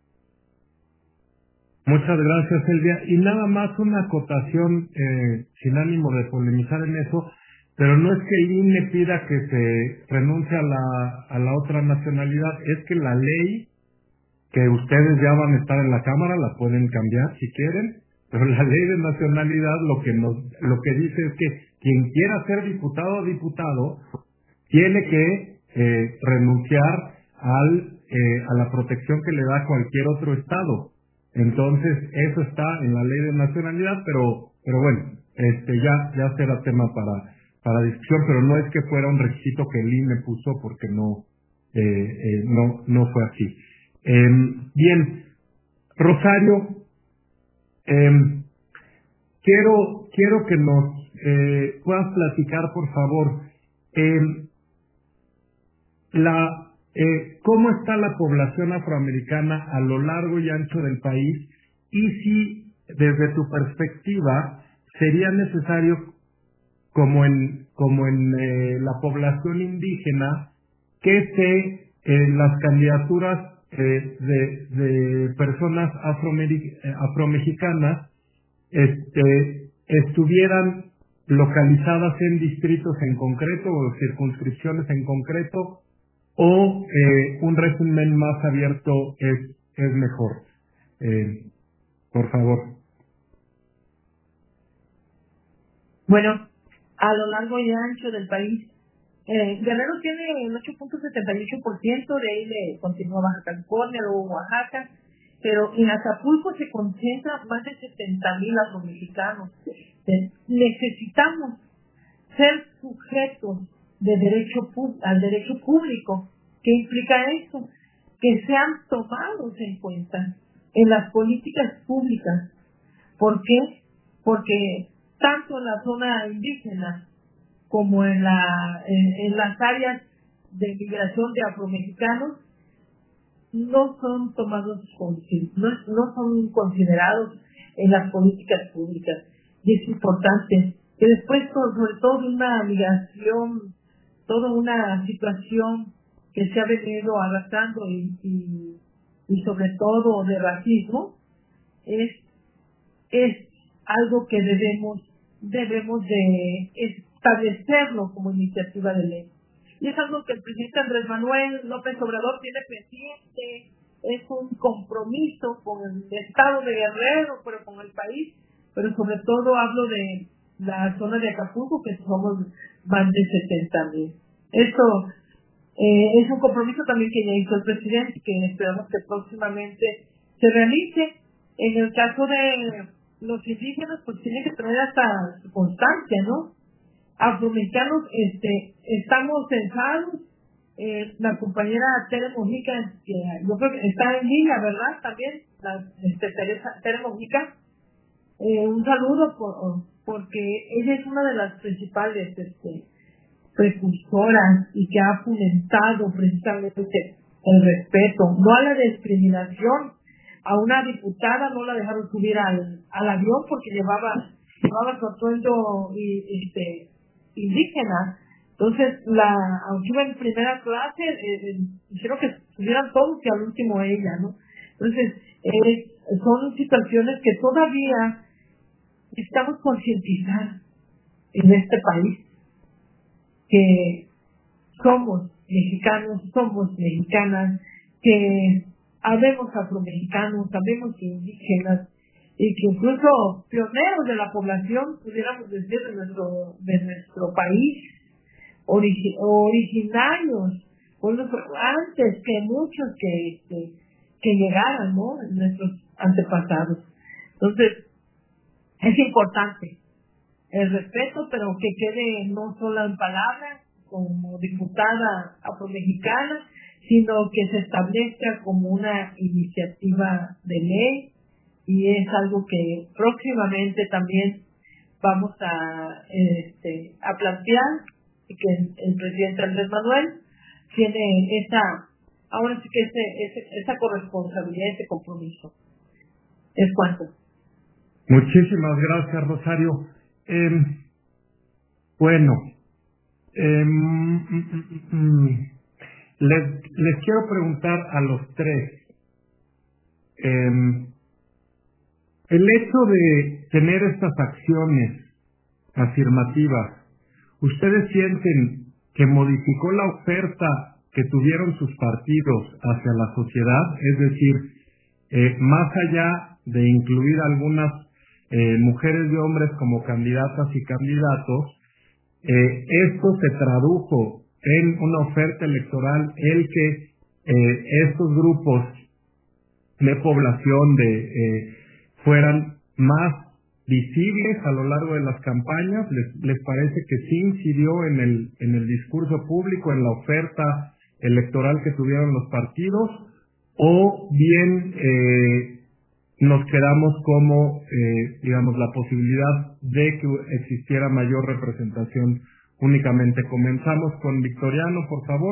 Muchas gracias, Elvia. Y nada más una acotación, sin ánimo de polemizar en eso, pero no es que el INE pida que se renuncie a la otra nacionalidad, es que la ley, que ustedes ya van a estar en la Cámara, la pueden cambiar si quieren, pero la ley de nacionalidad lo que dice es que quien quiera ser diputado o diputado tiene que renunciar a la protección que le da cualquier otro estado. Entonces, eso está en la ley de nacionalidad, pero bueno, ya será tema para discusión, pero no es que fuera un requisito que el INE puso, porque no fue así. Bien, Rosario, quiero que nos puedas platicar, por favor, cómo está la población afroamericana a lo largo y ancho del país, y si desde tu perspectiva sería necesario, como en la población indígena, que las candidaturas de personas afromexicanas estuvieran localizadas en distritos en concreto o circunscripciones en concreto, o un régimen más abierto es mejor. Por favor. Bueno, a lo largo y ancho del país, Guerrero tiene el 8.78%, de ahí le continúa Baja California, luego Oaxaca, pero en Acapulco se concentra más de 70,000 afromexicanos. Necesitamos ser sujetos al derecho público. ¿Qué implica esto? Que sean tomados en cuenta en las políticas públicas. ¿Por qué? Porque tanto en la zona indígena como en las áreas de migración de afromexicanos no son tomados, no son considerados en las políticas públicas. Y es importante que después, sobre todo de una migración, toda una situación que se ha venido arrastrando y sobre todo de racismo, es algo que debemos de establecerlo como iniciativa de ley. Y es algo que el presidente Andrés Manuel López Obrador tiene pendiente, es un compromiso con el estado de Guerrero, pero con el país, pero sobre todo hablo de la zona de Acapulco, que somos más de 70,000. Esto es un compromiso también que ya hizo el presidente, que esperamos que próximamente se realice. En el caso de los indígenas, pues tiene que tener hasta su constancia, ¿no? Afromexicanos, estamos censados. La compañera Tere Mojica, que yo creo que está en línea, ¿verdad? También, Tere Mojica, un saludo porque ella es una de las principales precursoras y que ha fomentado precisamente el respeto, no a la discriminación. A una diputada no la dejaron subir al avión porque llevaba su atuendo indígena. Entonces, aunque iba en primera clase, hicieron que subieran todos y al último ella, ¿no? Entonces, son situaciones que todavía necesitamos concientizar en este país, que somos mexicanos, somos mexicanas, que habemos afromexicanos, habemos indígenas, y que incluso pioneros de la población, pudiéramos decir, de nuestro país, originarios, antes que muchos que llegaran, ¿no? Nuestros antepasados. Entonces, es importante el respeto, pero que quede no solo en palabras, como diputada afromexicana, sino que se establezca como una iniciativa de ley, y es algo que próximamente también vamos a plantear, y que el presidente Andrés Manuel tiene ahora sí que esa corresponsabilidad, ese compromiso. Es cuanto. Muchísimas gracias, Rosario. Bueno, les quiero preguntar a los tres. El hecho de tener estas acciones afirmativas, ¿ustedes sienten que modificó la oferta que tuvieron sus partidos hacia la sociedad? Es decir, más allá de incluir algunas mujeres y hombres como candidatas y candidatos, esto se tradujo en una oferta electoral el que estos grupos de población fueran más visibles a lo largo de las campañas. ¿Les parece que sí incidió en el discurso público, en la oferta electoral que tuvieron los partidos? ¿O bien nos quedamos como, digamos, la posibilidad de que existiera mayor representación únicamente? Comenzamos con Victoriano, por favor.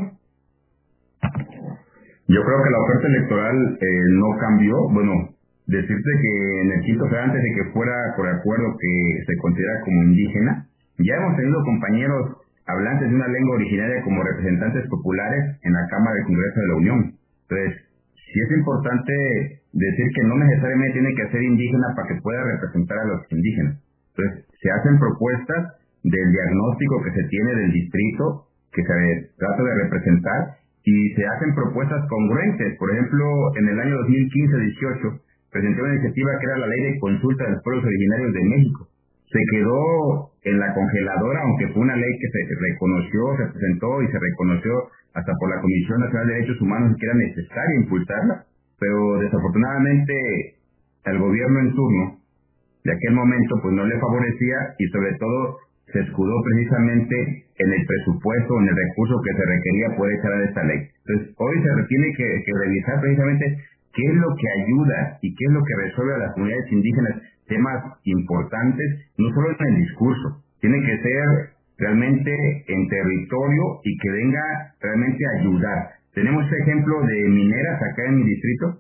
Yo creo que la oferta electoral no cambió. Bueno, decirte que en el quinto fue antes de que fuera por acuerdo que se considera como indígena, ya hemos tenido compañeros hablantes de una lengua originaria como representantes populares en la Cámara del Congreso de la Unión. Entonces, sí es importante decir que no necesariamente tiene que ser indígena para que pueda representar a los indígenas. Entonces, se hacen propuestas del diagnóstico que se tiene del distrito que se trata de representar, y se hacen propuestas congruentes. Por ejemplo, en el año 2015-18 presenté una iniciativa que era la Ley de Consulta de los Pueblos Originarios de México. Se quedó en la congeladora, aunque fue una ley que se reconoció, se presentó y se reconoció hasta por la Comisión Nacional de Derechos Humanos que era necesario impulsarla, pero desafortunadamente al gobierno en turno de aquel momento pues no le favorecía, y sobre todo se escudó precisamente en el presupuesto, en el recurso que se requería poder echar a esta ley. Entonces hoy se tiene que revisar precisamente qué es lo que ayuda y qué es lo que resuelve a las comunidades indígenas temas importantes, no solo en el discurso, tiene que ser realmente en territorio y que venga realmente a ayudar. Tenemos este ejemplo de mineras acá en mi distrito,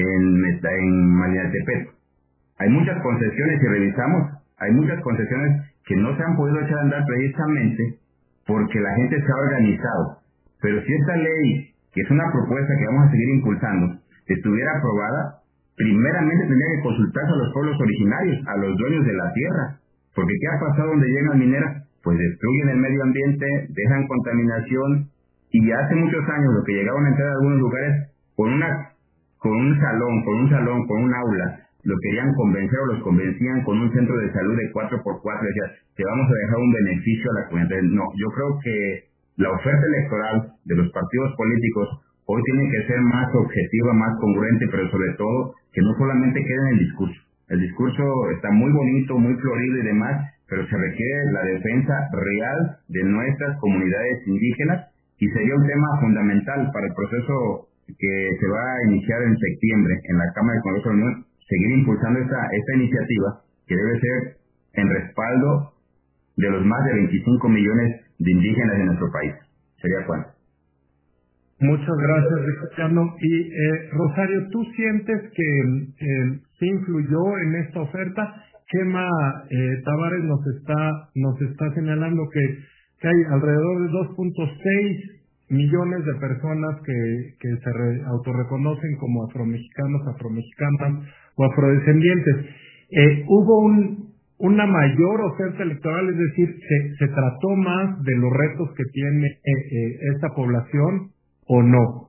en Malinaltepec. Hay muchas concesiones, si revisamos, hay muchas concesiones que no se han podido echar a andar precisamente porque la gente se ha organizado. Pero si esta ley, que es una propuesta que vamos a seguir impulsando, estuviera aprobada, primeramente tendría que consultarse a los pueblos originarios, a los dueños de la tierra. Porque ¿qué ha pasado donde llegan mineras? Pues destruyen el medio ambiente, dejan contaminación, y hace muchos años lo que llegaban a entrar a algunos lugares con un salón, con un aula, lo querían convencer o los convencían con un centro de salud de 4x4, decían, te vamos a dejar un beneficio a la comunidad. No, yo creo que la oferta electoral de los partidos políticos hoy tiene que ser más objetiva, más congruente, pero sobre todo que no solamente quede en el discurso. El discurso está muy bonito, muy florido y demás, pero se requiere la defensa real de nuestras comunidades indígenas, y sería un tema fundamental para el proceso que se va a iniciar en septiembre en la Cámara del Congreso de la Unión, seguir impulsando esta iniciativa que debe ser en respaldo de los más de 25 millones de indígenas en nuestro país. Sería cuánto. Muchas gracias, Victoriano. Y Rosario, ¿tú sientes que se influyó en esta oferta? Chema Tavares nos está señalando que hay alrededor de 2.6 millones de personas que se autorreconocen como afromexicanas o afrodescendientes. ¿Hubo una mayor oferta electoral? Es decir, ¿se trató más de los retos que tiene esta población o no?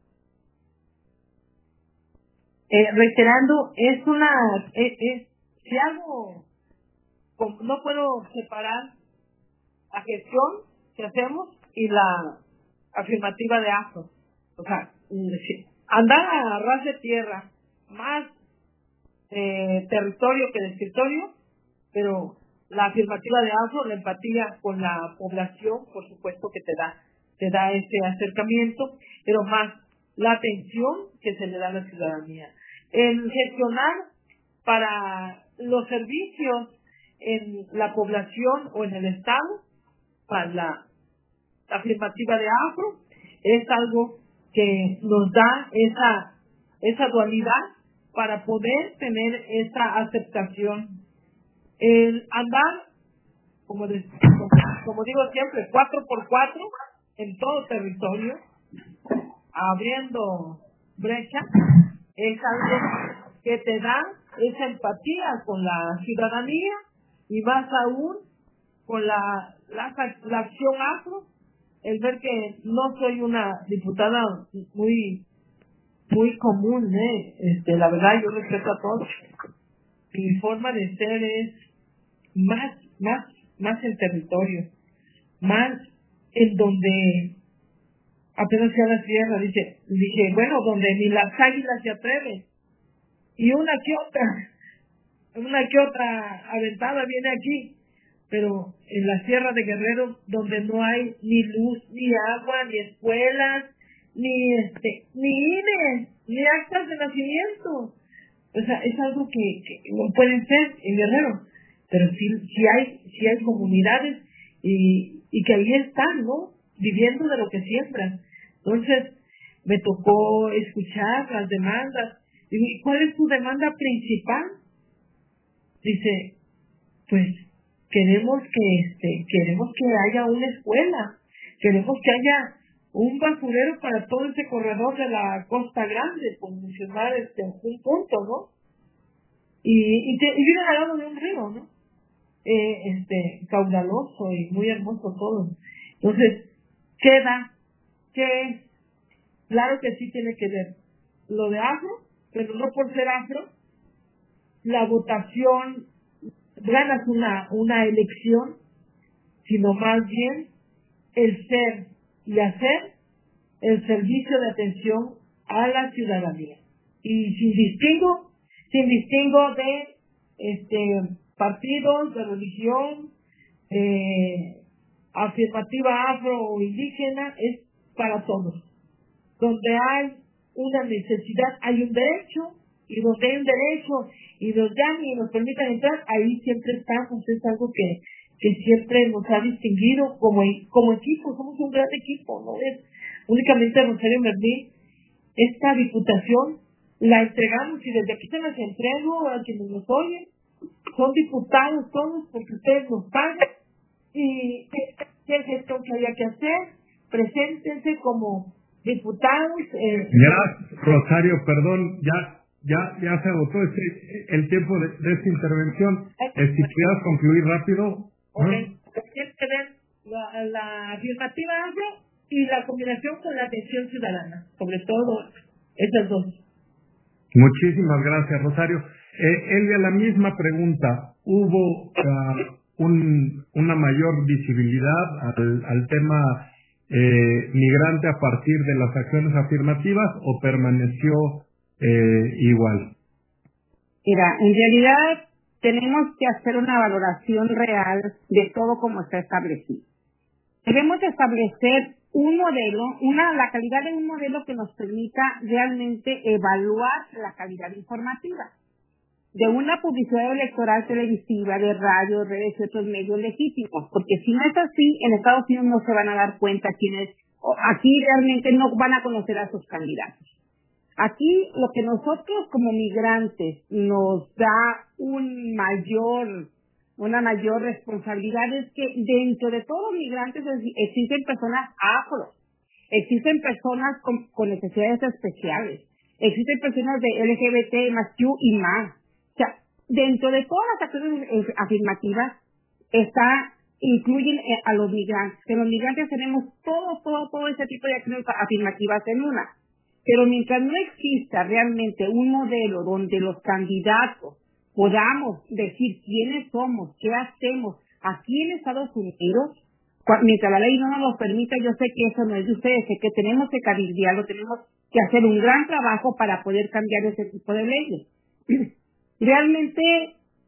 Reiterando, si algo, no puedo separar la gestión que hacemos y la afirmativa de AFRO. O sea, andar a ras de tierra, más territorio que de escritorio, pero la afirmativa de afro, la empatía con la población, por supuesto que te da ese acercamiento, pero más la atención que se le da a la ciudadanía. En gestionar para los servicios en la población o en el Estado, para la afirmativa de afro, es algo que nos da esa dualidad para poder tener esa aceptación. El andar, como digo siempre, 4x4 en todo territorio, abriendo brecha, es algo que te da esa empatía con la ciudadanía y más aún con la acción afro, el ver que no soy una diputada muy común, la verdad yo respeto a todos. Mi forma de ser es más en territorio, más en donde apenas fui a la sierra, dije, bueno, donde ni las águilas se atreven, y una que otra aventada viene aquí, pero en la sierra de Guerrero, donde no hay ni luz, ni agua, ni escuelas, ni INE, ni actas de nacimiento, o sea, es algo que no pueden ser en Guerrero, pero sí hay comunidades y que ahí están, ¿no? Viviendo de lo que siembran. Entonces, me tocó escuchar las demandas. Digo, ¿y cuál es tu demanda principal? Dice, pues queremos que haya una escuela, queremos que haya un basurero para todo ese corredor de la Costa Grande, por mencionar un punto, ¿no? Y viene al lado de un río, ¿no? Caudaloso y muy hermoso todo. Entonces, claro que sí tiene que ver lo de afro, pero no por ser afro, la votación ganas una elección, sino más bien el ser y hacer el servicio de atención a la ciudadanía. Y sin distingo de partidos, de religión, afirmativa afro o indígena, es para todos. Donde hay una necesidad, hay un derecho, y donde hay un derecho y nos llamen y nos permitan entrar, ahí siempre estamos. Es algo que siempre nos ha distinguido como equipo. Somos un gran equipo, no es únicamente Rosario Merlín. Esta diputación la entregamos y desde aquí se las entrego a quienes nos oyen. Son diputados todos porque ustedes nos pagan, y qué gestión que haya que hacer, preséntense como diputados. Gracias, Rosario, perdón, ya se agotó el tiempo de esta intervención. Si pudieras concluir rápido. Okay. Tienes que ver la afirmativa afro y la combinación con la atención ciudadana, sobre todo esas dos. Muchísimas gracias, Rosario. Elvia, la misma pregunta. ¿Hubo una mayor visibilidad al tema migrante a partir de las acciones afirmativas o permaneció igual? Mira, en realidad tenemos que hacer una valoración real de todo como está establecido. Debemos establecer un modelo, la calidad de un modelo que nos permita realmente evaluar la calidad informativa de una publicidad electoral televisiva, de radio, redes y otros medios legítimos, porque si no es así, en Estados Unidos no se van a dar cuenta aquí realmente no van a conocer a sus candidatos. Aquí lo que nosotros como migrantes nos da una mayor responsabilidad es que dentro de todos los migrantes existen personas afro, existen personas con necesidades especiales, existen personas de LGBT más Q y más. O sea, dentro de todas las acciones afirmativas incluyen a los migrantes, que los migrantes tenemos todo ese tipo de acciones afirmativas en una. Pero mientras no exista realmente un modelo donde los candidatos podamos decir quiénes somos, qué hacemos aquí en Estados Unidos, mientras la ley no nos lo permita, yo sé que eso no es de ustedes, sé que tenemos que cabildearlo, tenemos que hacer un gran trabajo para poder cambiar ese tipo de leyes. Realmente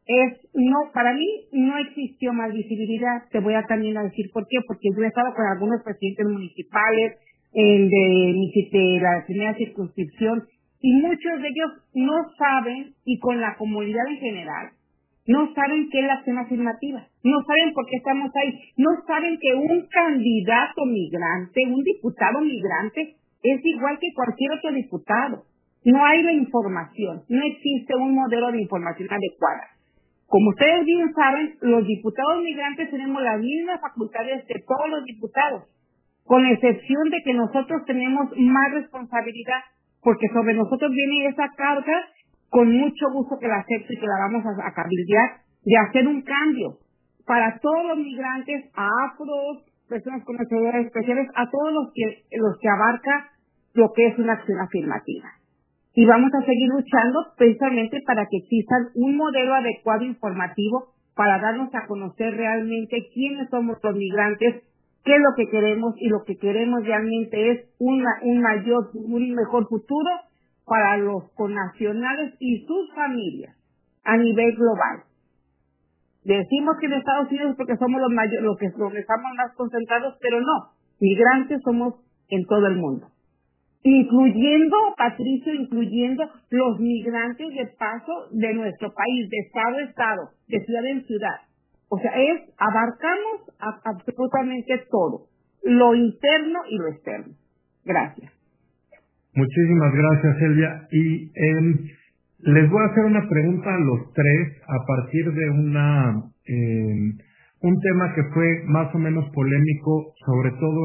para mí no existió más visibilidad. Te voy a también a decir por qué, porque yo he estado con algunos presidentes municipales de la primera circunscripción, y muchos de ellos no saben, y con la comunidad en general, no saben qué es la acción afirmativa, no saben por qué estamos ahí, no saben que un candidato migrante, un diputado migrante, es igual que cualquier otro diputado. No hay la información, no existe un modelo de información adecuada. Como ustedes bien saben, los diputados migrantes tenemos las mismas facultades de todos los diputados, con excepción de que nosotros tenemos más responsabilidad, porque sobre nosotros viene esa carga, con mucho gusto que la acepto y que la vamos a cabildear, de hacer un cambio para todos los migrantes, afros, personas con necesidades especiales, a todos los que abarca lo que es una acción afirmativa. Y vamos a seguir luchando precisamente para que exista un modelo adecuado informativo para darnos a conocer realmente quiénes somos los migrantes, qué es lo que queremos, y lo que queremos realmente es un mejor futuro para los connacionales y sus familias a nivel global. Decimos que en Estados Unidos porque somos los que estamos más concentrados, pero no, migrantes somos en todo el mundo. Incluyendo, Patricio, los migrantes de paso de nuestro país, de estado a estado, de ciudad en ciudad. O sea, abarcamos absolutamente todo, lo interno y lo externo. Gracias. Muchísimas gracias, Elvia. Y les voy a hacer una pregunta a los tres a partir de un tema que fue más o menos polémico, sobre todo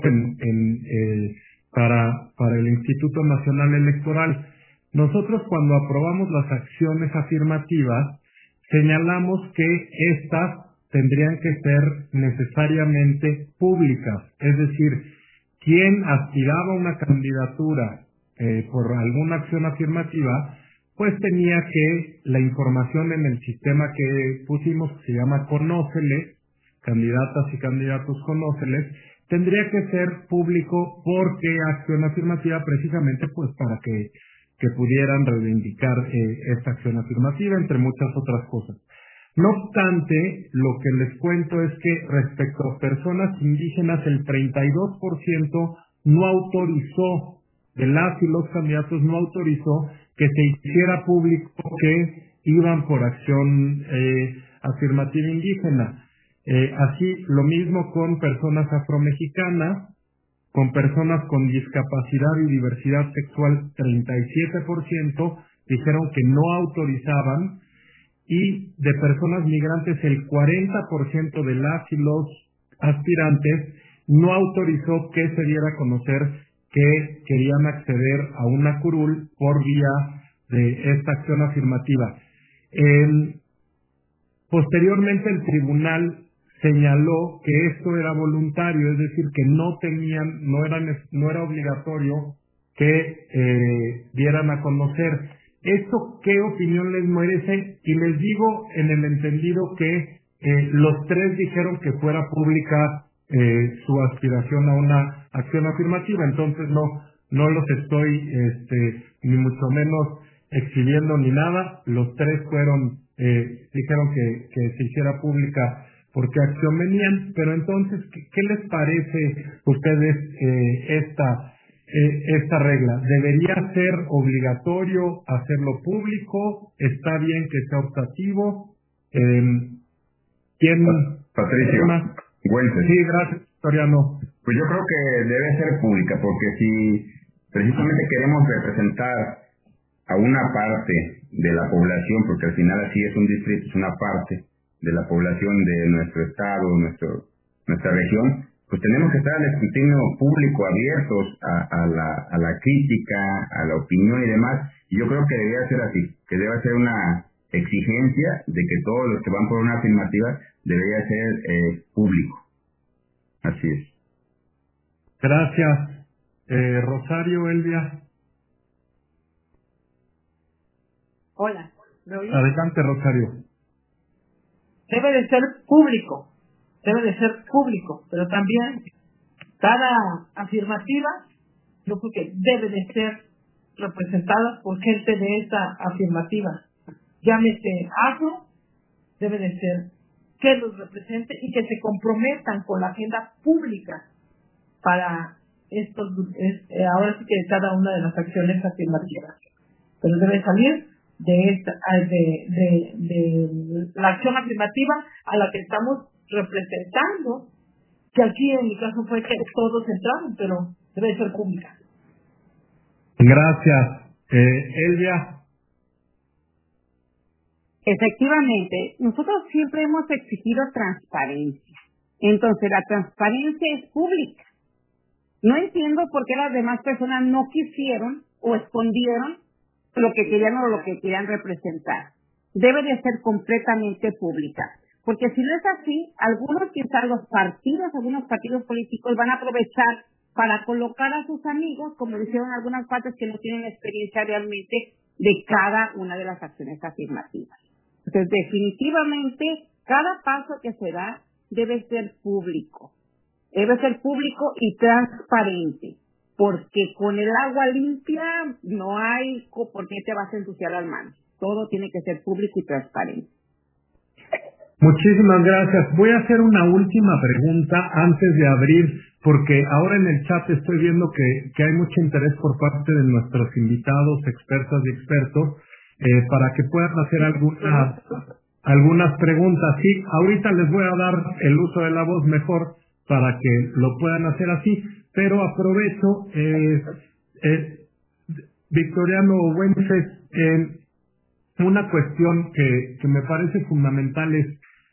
para el Instituto Nacional Electoral. Nosotros, cuando aprobamos las acciones afirmativas, señalamos que estas tendrían que ser necesariamente públicas, es decir, quien aspiraba a una candidatura por alguna acción afirmativa, pues tenía que la información en el sistema que pusimos, que se llama Conóceles, candidatas y candidatos Conóceles, tendría que ser público porque acción afirmativa, precisamente pues para que pudieran reivindicar esta acción afirmativa, entre muchas otras cosas. No obstante, lo que les cuento es que respecto a personas indígenas, el 32% no autorizó, de las y los candidatos no autorizó que se hiciera público que iban por acción afirmativa indígena. Así, lo mismo con personas afromexicanas, con personas con discapacidad y diversidad sexual, 37% dijeron que no autorizaban, y de personas migrantes el 40% de las y los aspirantes no autorizó que se diera a conocer que querían acceder a una curul por vía de esta acción afirmativa. Posteriormente el tribunal señaló que esto era voluntario, es decir, que no era obligatorio que dieran a conocer. ¿Esto qué opinión les merece? Y les digo en el entendido que los tres dijeron que fuera pública su aspiración a una acción afirmativa, entonces no los estoy ni mucho menos exhibiendo ni nada. Los tres dijeron que se hiciera pública por qué acción venían, pero entonces, ¿qué les parece a ustedes esta regla? ¿Debería ser obligatorio hacerlo público? ¿Está bien que sea optativo? ¿Quién? Patricio. Sí, gracias, Victoriano. Pues yo creo que debe ser pública, porque si precisamente queremos representar a una parte de la población, porque al final así es un distrito, es una parte de la población de nuestro estado, nuestra región, pues tenemos que estar al escrutinio público, abiertos a la crítica, a la opinión y demás. Y yo creo que debería ser así, que debe ser una exigencia de que todos los que van por una afirmativa debería ser público. Así es. Gracias. Rosario, Elvia. Hola, ¿me oyes? Adelante, Rosario. Debe de ser público, pero también cada afirmativa yo creo que debe de ser representada por gente de esta afirmativa, llámese afro, debe de ser que los represente y que se comprometan con la agenda pública para estos, ahora sí que cada una de las acciones afirmativas. Pero debe salir de la acción afirmativa a la que estamos representando, que aquí en mi caso fue que todos entraron, pero debe ser pública. Gracias. Elvia. Efectivamente, nosotros siempre hemos exigido transparencia. Entonces, la transparencia es pública. No entiendo por qué las demás personas no quisieron o escondieron lo que querían o lo que querían representar. Debe de ser completamente pública. Porque si no es así, algunos partidos políticos van a aprovechar para colocar a sus amigos, como lo hicieron algunas partes que no tienen experiencia realmente de cada una de las acciones afirmativas. Entonces, definitivamente, cada paso que se da debe ser público. Debe ser público y transparente. Porque con el agua limpia no hay por qué te vas a ensuciar las manos. Todo tiene que ser público y transparente. Muchísimas gracias. Voy a hacer una última pregunta antes de abrir, porque ahora en el chat estoy viendo que hay mucho interés por parte de nuestros invitados, expertas y expertos, para que puedan hacer algunas preguntas. Sí, ahorita les voy a dar el uso de la voz mejor para que lo puedan hacer así, pero aprovecho, Victoriano Wences, una cuestión que me parece fundamental es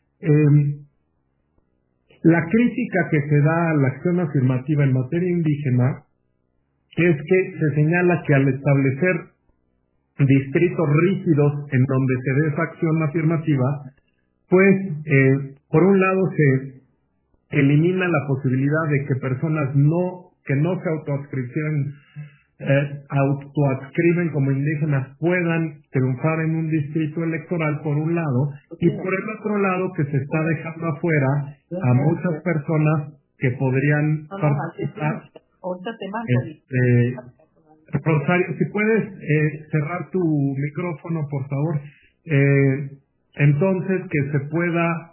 la crítica que se da a la acción afirmativa en materia indígena es que se señala que al establecer distritos rígidos en donde se dé esa acción afirmativa, pues por un lado se elimina la posibilidad de que personas que no se autoadscriben como indígenas puedan triunfar en un distrito electoral, por un lado, y por el otro lado que se está dejando afuera a muchas personas que podrían participar. Rosario, si puedes cerrar tu micrófono, por favor. Entonces, que se pueda,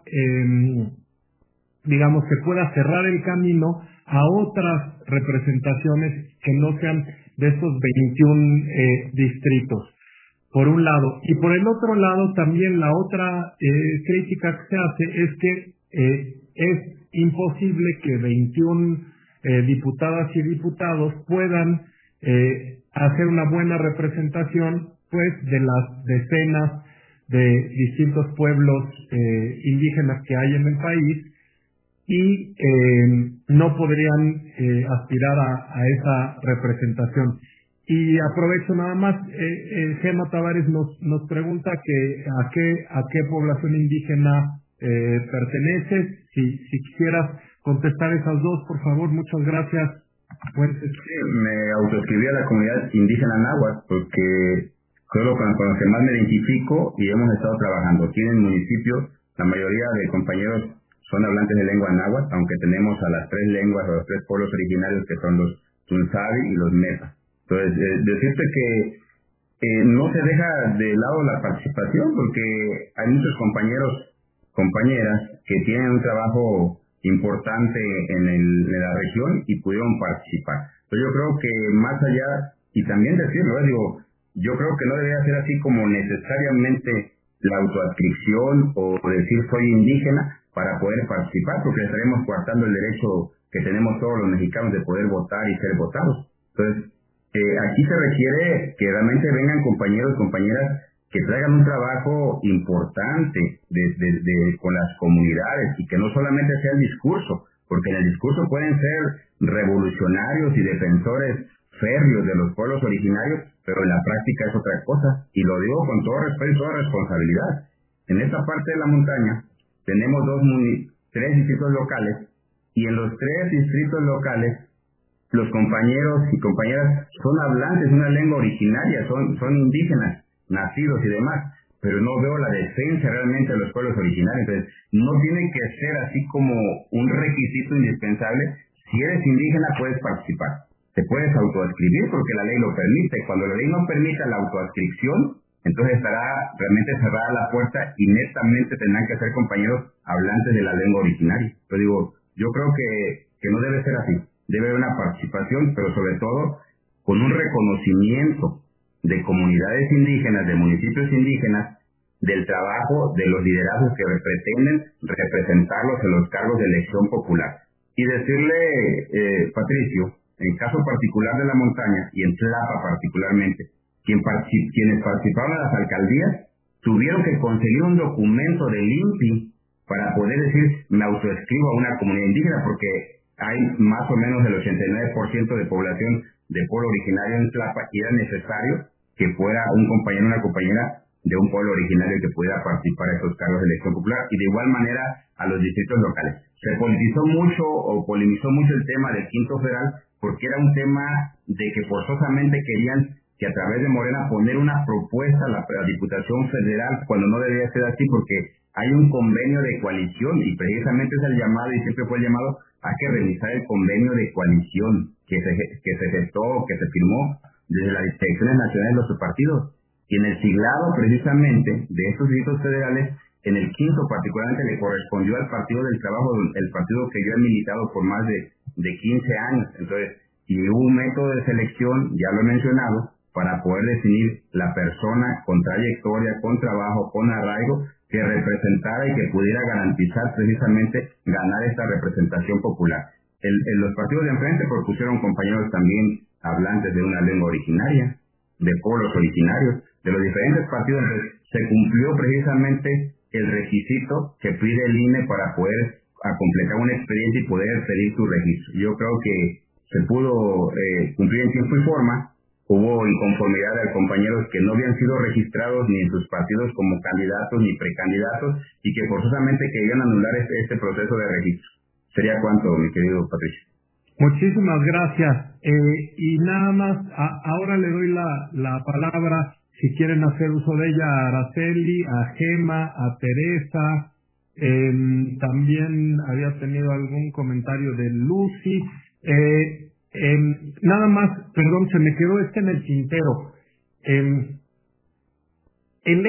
que pueda cerrar el camino a otras representaciones que no sean de estos 21 distritos, por un lado. Y por el otro lado, también la otra crítica que se hace es que es imposible que 21 diputadas y diputados puedan hacer una buena representación, pues, de las decenas de distintos pueblos indígenas que hay en el país, y no podrían aspirar a esa representación. Y aprovecho nada más, Gema Tavares nos pregunta que a qué población indígena perteneces. Si quisieras contestar esas dos, por favor, muchas gracias. Sí, me autoescribí a la comunidad indígena náhuatl porque solo con los que más me identifico y hemos estado trabajando. Aquí en el municipio, la mayoría de compañeros son hablantes de lengua náhuatl, aunque tenemos a las 3 lenguas, a los 3 pueblos originarios que son los Tunsavi y los Meta. Entonces, decirte que no se deja de lado la participación, porque hay muchos compañeras que tienen un trabajo importante en la región y pudieron participar. Entonces yo creo que más allá, y también decirlo, yo creo que no debería ser así como necesariamente la autoadscripción o decir soy indígena para poder participar, porque estaremos coartando el derecho que tenemos todos los mexicanos de poder votar y ser votados. Entonces, aquí se requiere que realmente vengan compañeros y compañeras que traigan un trabajo importante con las comunidades y que no solamente sea el discurso, porque en el discurso pueden ser revolucionarios y defensores férreos de los pueblos originarios, pero en la práctica es otra cosa, y lo digo con todo respeto y toda responsabilidad. En esta parte de la montaña tenemos 3 distritos locales, y en los 3 distritos locales los compañeros y compañeras son hablantes de una lengua originaria, son indígenas, nacidos y demás, pero no veo la defensa realmente de los pueblos originarios. Entonces, no tiene que ser así como un requisito indispensable. Si eres indígena puedes participar, te puedes autoadscribir porque la ley lo permite. Cuando la ley no permita la autoadscripción, Entonces estará realmente cerrada la puerta y netamente tendrán que ser compañeros hablantes de la lengua originaria. Yo creo que no debe ser así. Debe haber una participación, pero sobre todo con un reconocimiento de comunidades indígenas, de municipios indígenas, del trabajo de los liderazgos que pretenden representarlos en los cargos de elección popular. Y decirle, Patricio, en caso particular de la montaña y en Tlapa particularmente, quienes participaron en las alcaldías tuvieron que conseguir un documento del INPI para poder decir, me autoescribo a una comunidad indígena, porque hay más o menos el 89% de población de pueblo originario en Tlapa y era necesario que fuera un compañero o una compañera de un pueblo originario que pudiera participar en estos cargos de elección popular, y de igual manera a los distritos locales. Se politizó mucho o polemizó mucho el tema del Quinto Federal porque era un tema de que forzosamente querían que a través de Morena poner una propuesta a la Diputación Federal, cuando no debía ser así, porque hay un convenio de coalición y precisamente es el llamado, y siempre fue el llamado, a que revisar el convenio de coalición que se gestó, que se firmó desde las direcciones nacionales de los partidos. Y en el siglado precisamente de estos distritos federales, en el quinto particularmente le correspondió al Partido del Trabajo, el partido que yo he militado por más de 15 años. Entonces, y hubo un método de selección, ya lo he mencionado, para poder definir la persona con trayectoria, con trabajo, con arraigo, que representara y que pudiera garantizar precisamente ganar esta representación popular. Los partidos de enfrente propusieron compañeros también hablantes de una lengua originaria, de pueblos originarios, de los diferentes partidos. Entonces, se cumplió precisamente el requisito que pide el INE para poder completar un expediente y poder pedir su registro. Yo creo que se pudo cumplir en tiempo y forma. Hubo inconformidad de compañeros que no habían sido registrados ni en sus partidos como candidatos ni precandidatos y que forzosamente querían anular este proceso de registro. ¿Sería cuánto, mi querido Patricio? Muchísimas gracias. Y nada más, ahora le doy la palabra, si quieren hacer uso de ella, a Araceli, a Gema, a Teresa. También había tenido algún comentario de Lucy. Nada más, perdón, se me quedó en el tintero. El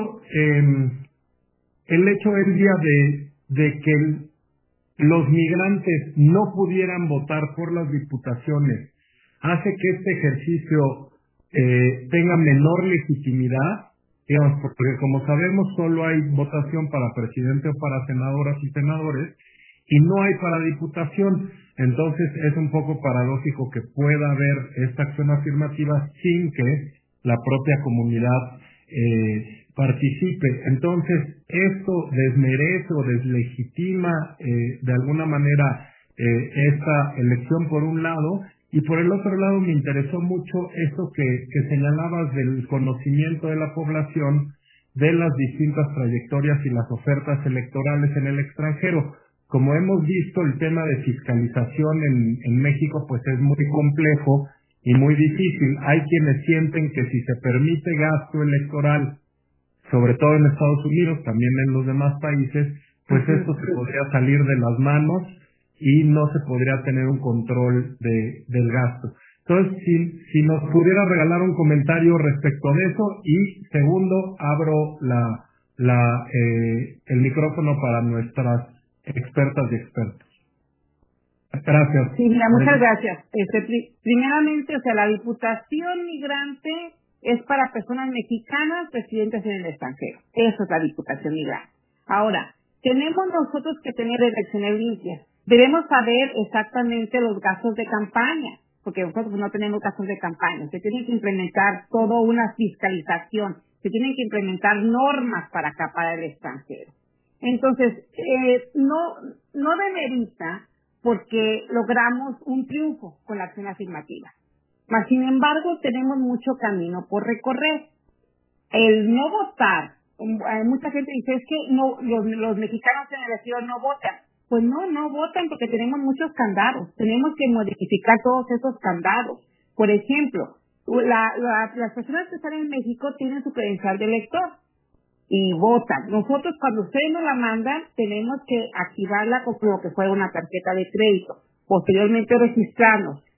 hecho el día de que los migrantes no pudieran votar por las diputaciones hace que este ejercicio tenga menor legitimidad, digamos, porque como sabemos solo hay votación para presidente o para senadoras y senadores y no hay para diputación. Entonces es un poco paradójico que pueda haber esta acción afirmativa sin que la propia comunidad participe. Entonces esto desmerece o deslegitima de alguna manera esta elección por un lado, y por el otro lado me interesó mucho esto que señalabas del conocimiento de la población de las distintas trayectorias y las ofertas electorales en el extranjero. Como hemos visto, el tema de fiscalización en México pues es muy complejo y muy difícil. Hay quienes sienten que si se permite gasto electoral, sobre todo en Estados Unidos, también en los demás países, pues esto se podría salir de las manos y no se podría tener un control del gasto. Entonces, si nos pudiera regalar un comentario respecto de eso, y segundo, abro el micrófono para nuestras expertas y expertos. Gracias. Sí, mira, muchas gracias. Primeramente, la Diputación Migrante es para personas mexicanas residentes en el extranjero. Eso es la Diputación Migrante. Ahora, tenemos nosotros que tener elecciones limpias. Debemos saber exactamente los gastos de campaña, porque nosotros no tenemos gastos de campaña. Se tiene que implementar toda una fiscalización, se tienen que implementar normas para acá, para el extranjero. Entonces, no demerita porque logramos un triunfo con la acción afirmativa. Mas, sin embargo, tenemos mucho camino por recorrer. El no votar, mucha gente dice, es que no, los mexicanos en el exterior no votan. Pues no votan porque tenemos muchos candados. Tenemos que modificar todos esos candados. Por ejemplo, las personas que están en México tienen su credencial de elector y votan. Nosotros, cuando ustedes nos la mandan, tenemos que activarla como que fuera una tarjeta de crédito. Posteriormente registrarnos.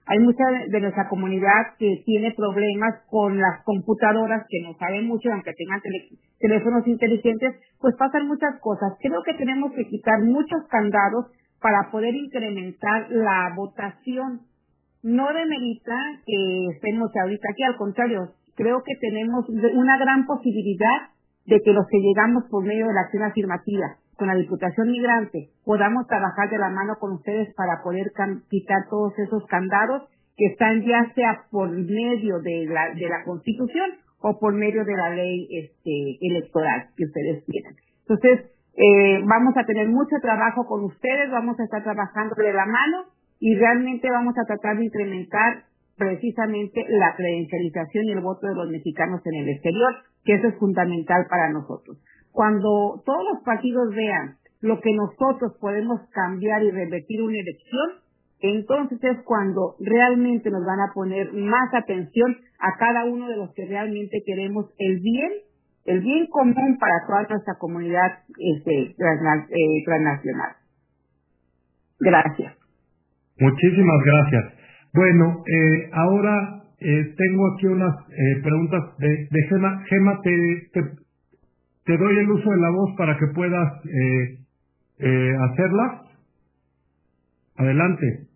Hay mucha de nuestra comunidad que tiene problemas con las computadoras, que no saben mucho, aunque tengan teléfonos inteligentes, pues pasan muchas cosas. Creo que tenemos que quitar muchos candados para poder incrementar la votación. No demerita que estemos ahorita aquí, al contrario, creo que tenemos una gran posibilidad de que los que llegamos por medio de la acción afirmativa con la Diputación Migrante podamos trabajar de la mano con ustedes para poder quitar todos esos candados que están ya sea por medio de la Constitución o por medio de la ley electoral que ustedes tienen. Entonces, vamos a tener mucho trabajo con ustedes, vamos a estar trabajando de la mano y realmente vamos a tratar de incrementar precisamente la credencialización y el voto de los mexicanos en el exterior, que eso es fundamental para nosotros. Cuando todos los partidos vean lo que nosotros podemos cambiar y revertir una elección, entonces es cuando realmente nos van a poner más atención a cada uno de los que realmente queremos el bien común para toda nuestra comunidad transnacional. Gracias. Muchísimas gracias. Bueno, ahora tengo aquí unas preguntas de Gema. Gema, te doy el uso de la voz para que puedas hacerlas. Adelante.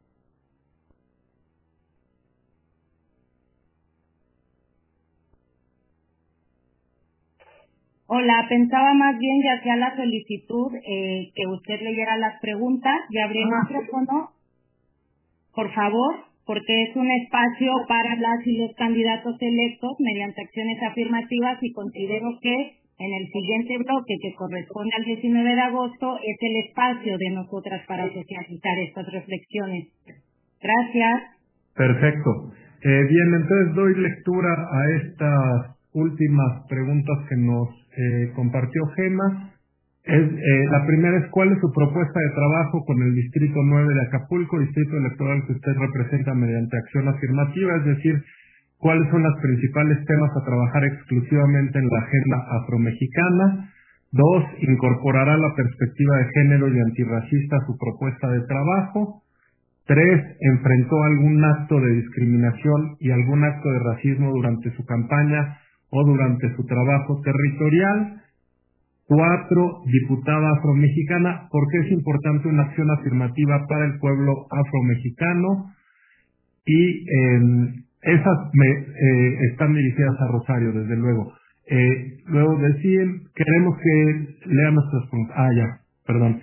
Hola, pensaba más bien ya hacía la solicitud que usted leyera las preguntas. Ya abrí el micrófono, por favor, porque es un espacio para las y los candidatos electos mediante acciones afirmativas y considero que en el siguiente bloque, que corresponde al 19 de agosto, es el espacio de nosotras para socializar estas reflexiones. Gracias. Perfecto. Bien, entonces doy lectura a estas últimas preguntas que nos compartió Gema. La primera es: ¿cuál es su propuesta de trabajo con el Distrito 9 de Acapulco, distrito electoral que usted representa mediante acción afirmativa? Es decir, ¿cuáles son los principales temas a trabajar exclusivamente en la agenda afromexicana? 2. ¿Incorporará la perspectiva de género y antirracista a su propuesta de trabajo? 3. ¿Enfrentó algún acto de discriminación y algún acto de racismo durante su campaña o durante su trabajo territorial? 4. Diputada afromexicana, ¿por qué es importante una acción afirmativa para el pueblo afromexicano? Y esas están dirigidas a Rosario, desde luego. Luego decían, queremos que lean nuestras preguntas.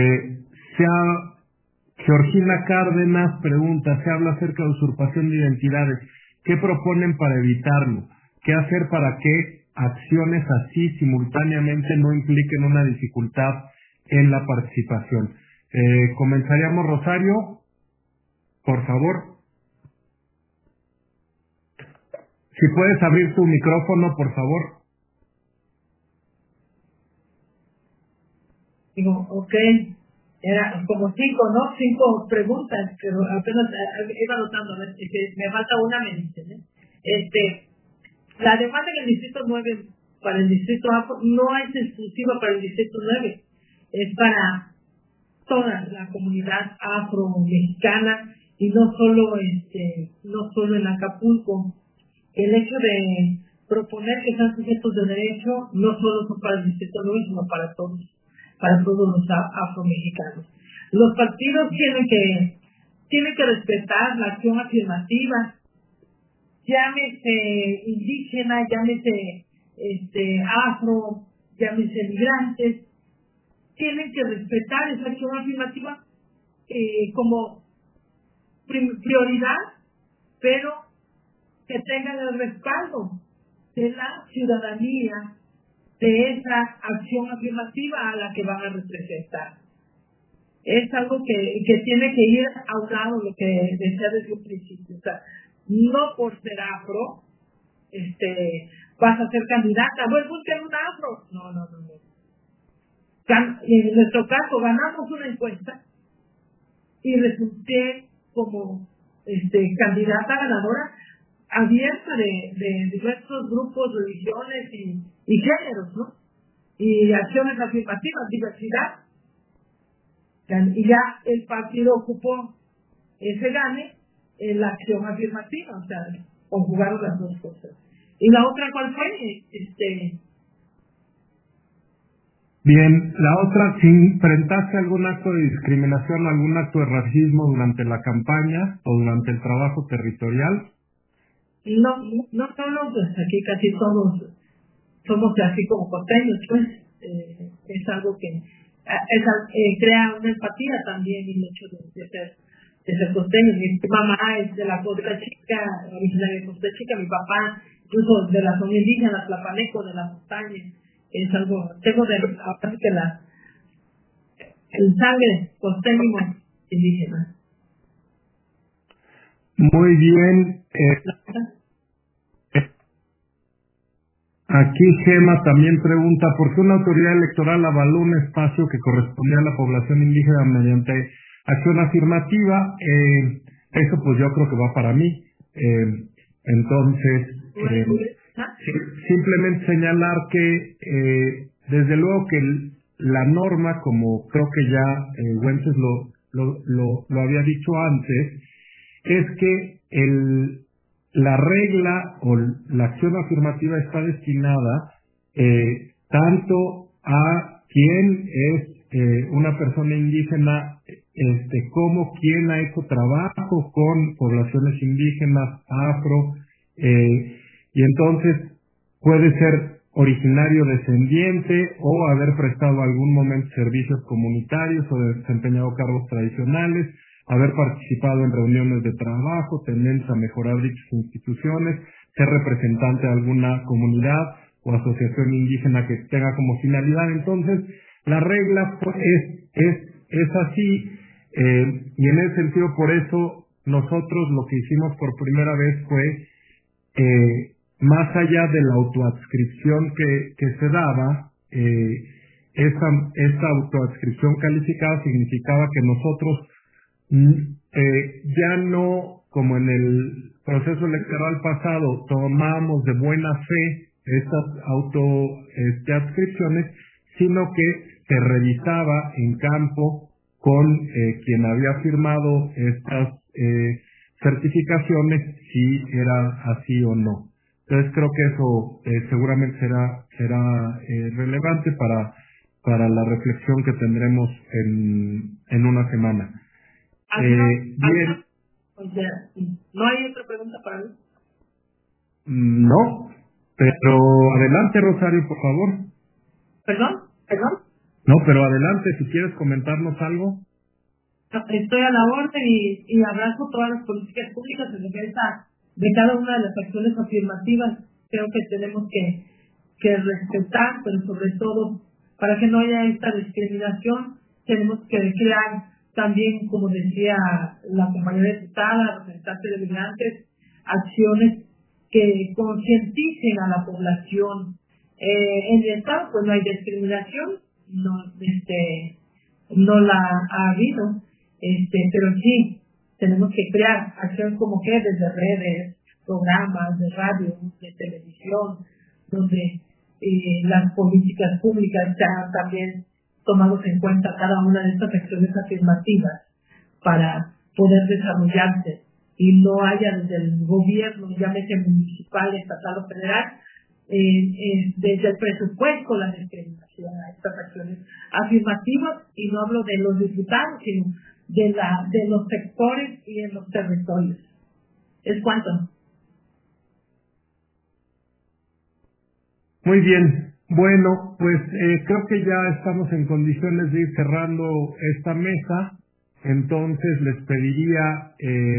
Georgina Cárdenas pregunta, se habla acerca de usurpación de identidades. ¿Qué proponen para evitarlo? ¿Qué hacer para que acciones así simultáneamente no impliquen una dificultad en la participación? Comenzaríamos, Rosario, por favor. Si puedes abrir tu micrófono, por favor. Digo, ok, era como 5 preguntas, pero apenas iba anotando, me falta una, me dicen, la demanda en el Distrito 9 para el Distrito Afro no es exclusiva para el Distrito 9, es para toda la comunidad afro-mexicana y no solo en Acapulco. El hecho de proponer que sean sujetos de derecho no solo son para el Distrito 9, sino para todos los afromexicanos. Los partidos tienen que respetar la acción afirmativa, llámese indígena, llámese afro, llámese migrantes, tienen que respetar esa acción afirmativa como prioridad, pero que tengan el respaldo de la ciudadanía de esa acción afirmativa a la que van a representar. Es algo que tiene que ir a un lado, lo que decía desde un principio. O sea, no por ser afro, vas a ser candidata. Bueno, busquen un afro. No. En nuestro caso, ganamos una encuesta y resulté como candidata ganadora abierta de diversos grupos, religiones y géneros, ¿no? Y acciones afirmativas, diversidad. Y ya el partido ocupó ese gane la acción afirmativa, o sea, conjugaron las dos cosas. ¿Y la otra cuál fue? Bien, la otra, si enfrentaste algún acto de discriminación o algún acto de racismo durante la campaña o durante el trabajo territorial. No, pues aquí casi todos somos así como costeños, pues es algo que crea una empatía también el hecho de ser costeño. Mi mamá es de la Costa Chica, originaria de Costa Chica, mi papá incluso de la zona indígena, Tlapaneco, de la montaña. Es algo, tengo aparte que el sangre costeño indígena. Muy bien. Aquí Gema también pregunta, ¿por qué una autoridad electoral avaló un espacio que correspondía a la población indígena mediante acción afirmativa? Eso pues yo creo que va para mí. Entonces, simplemente señalar que desde luego que la norma, como creo que ya Güences lo había dicho antes, es que la regla o la acción afirmativa está destinada tanto a quien es una persona indígena como quien ha hecho trabajo con poblaciones indígenas, afro, y entonces puede ser originario descendiente o haber prestado algún momento servicios comunitarios o desempeñado cargos tradicionales, haber participado en reuniones de trabajo, tendencia a mejorar dichas instituciones, ser representante de alguna comunidad o asociación indígena que tenga como finalidad. Entonces, la regla es así, y en ese sentido, por eso, nosotros lo que hicimos por primera vez fue, más allá de la autoadscripción que se daba, esa autoadscripción calificada significaba que nosotros ya no, como en el proceso electoral pasado, tomamos de buena fe estas adscripciones, sino que se revisaba en campo con quien había firmado estas certificaciones si era así o no. Entonces creo que eso seguramente será relevante para la reflexión que tendremos en una semana. Bien. ¿No hay otra pregunta para mí? No, pero adelante, Rosario, por favor. ¿Perdón? No, pero adelante, si quieres comentarnos algo. Estoy a la orden y abrazo todas las políticas públicas en defensa de cada una de las acciones afirmativas. Creo que tenemos que respetar, pero sobre todo, para que no haya esta discriminación, tenemos que crear también, como decía la compañera diputada, representante de migrantes, acciones que concienticen a la población. En el Estado pues no hay discriminación, no la ha habido, pero sí tenemos que crear acciones como que desde redes, programas de radio, de televisión, donde las políticas públicas sean también tomados en cuenta cada una de estas acciones afirmativas para poder desarrollarse y no haya desde el gobierno, llámese municipal, estatal o federal, desde el presupuesto la discriminación a estas acciones afirmativas, y no hablo de los diputados, sino de los sectores y en los territorios. ¿Es cuánto? Muy bien. Bueno, pues creo que ya estamos en condiciones de ir cerrando esta mesa. Entonces les pediría,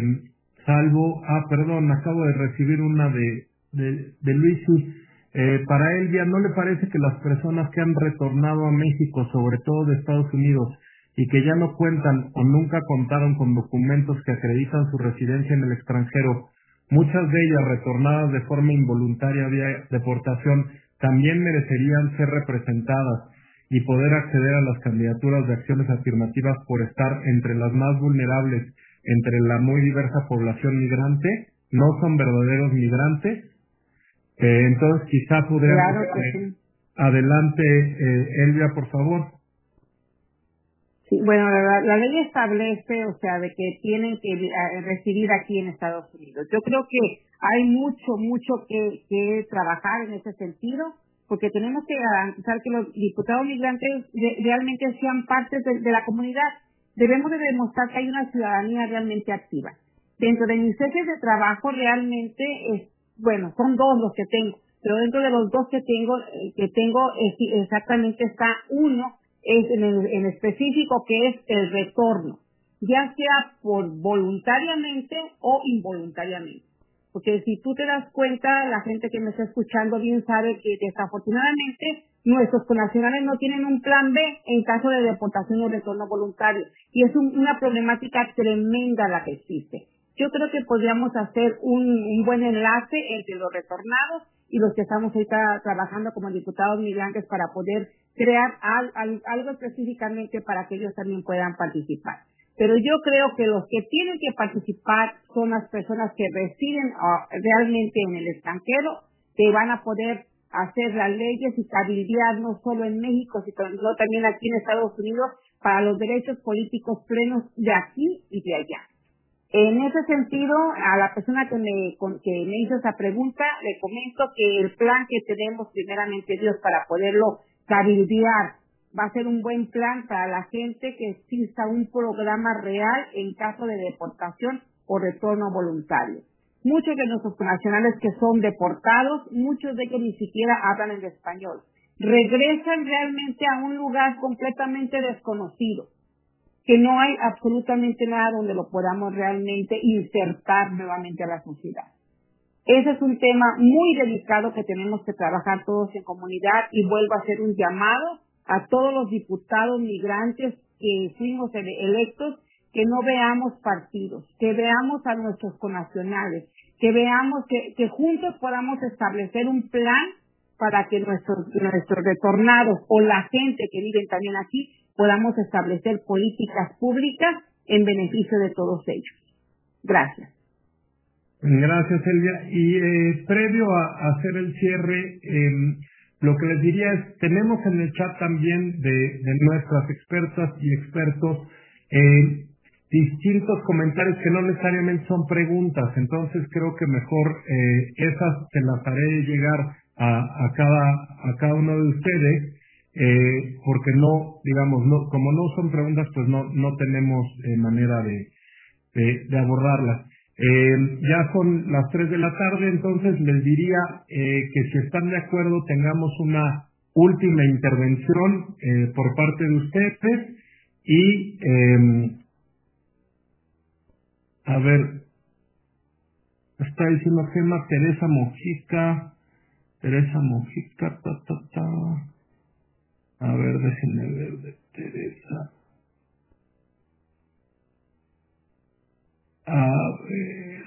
acabo de recibir una de Luisi. Para Elvia, ¿no le parece que las personas que han retornado a México, sobre todo de Estados Unidos, y que ya no cuentan o nunca contaron con documentos que acreditan su residencia en el extranjero, muchas de ellas retornadas de forma involuntaria vía deportación, también merecerían ser representadas y poder acceder a las candidaturas de acciones afirmativas por estar entre las más vulnerables, entre la muy diversa población migrante? ¿No son verdaderos migrantes? Entonces quizá podríamos... Claro que sí. Adelante, Elvia, por favor. Sí, bueno, la ley establece, o sea, de que tienen que residir aquí en Estados Unidos. Yo creo que hay mucho que trabajar en ese sentido, porque tenemos que garantizar que los diputados migrantes realmente sean parte de la comunidad. Debemos de demostrar que hay una ciudadanía realmente activa. Dentro de mis jefes de trabajo realmente, son 2 los que tengo, pero dentro de los 2 que tengo exactamente está uno en específico, que es el retorno, ya sea por voluntariamente o involuntariamente. Porque si tú te das cuenta, la gente que me está escuchando bien sabe que desafortunadamente nuestros connacionales no tienen un plan B en caso de deportación o retorno voluntario. Y es una problemática tremenda la que existe. Yo creo que podríamos hacer un buen enlace entre los retornados y los que estamos ahorita trabajando como diputados migrantes para poder crear algo específicamente para que ellos también puedan participar. Pero yo creo que los que tienen que participar son las personas que residen realmente en el extranjero, que van a poder hacer las leyes y cabildear no solo en México, sino también aquí en Estados Unidos para los derechos políticos plenos de aquí y de allá. En ese sentido, a la persona que me hizo esa pregunta, le comento que el plan que tenemos, primeramente Dios, para poderlo cabildear, va a ser un buen plan para la gente, que exista un programa real en caso de deportación o retorno voluntario. Muchos de nuestros connacionales que son deportados, muchos de ellos ni siquiera hablan en español. Regresan realmente a un lugar completamente desconocido, que no hay absolutamente nada donde lo podamos realmente insertar nuevamente a la sociedad. Ese es un tema muy delicado que tenemos que trabajar todos en comunidad, y vuelvo a hacer un llamado a todos los diputados migrantes que fuimos electos, que no veamos partidos, que veamos a nuestros connacionales, que veamos que juntos podamos establecer un plan para que nuestros retornados o la gente que vive también aquí podamos establecer políticas públicas en beneficio de todos ellos. Gracias. Gracias, Elvia. Y previo a hacer el cierre, lo que les diría es, tenemos en el chat también de nuestras expertas y expertos distintos comentarios que no necesariamente son preguntas. Entonces creo que mejor esas se las haré llegar a cada uno de ustedes, porque como no son preguntas, pues no tenemos manera de abordarlas. Ya son las 3 de la tarde, entonces les diría que si están de acuerdo tengamos una última intervención por parte de ustedes y a ver, está diciendo Gema Teresa Mojica, a ver, déjenme ver de Teresa. A ver.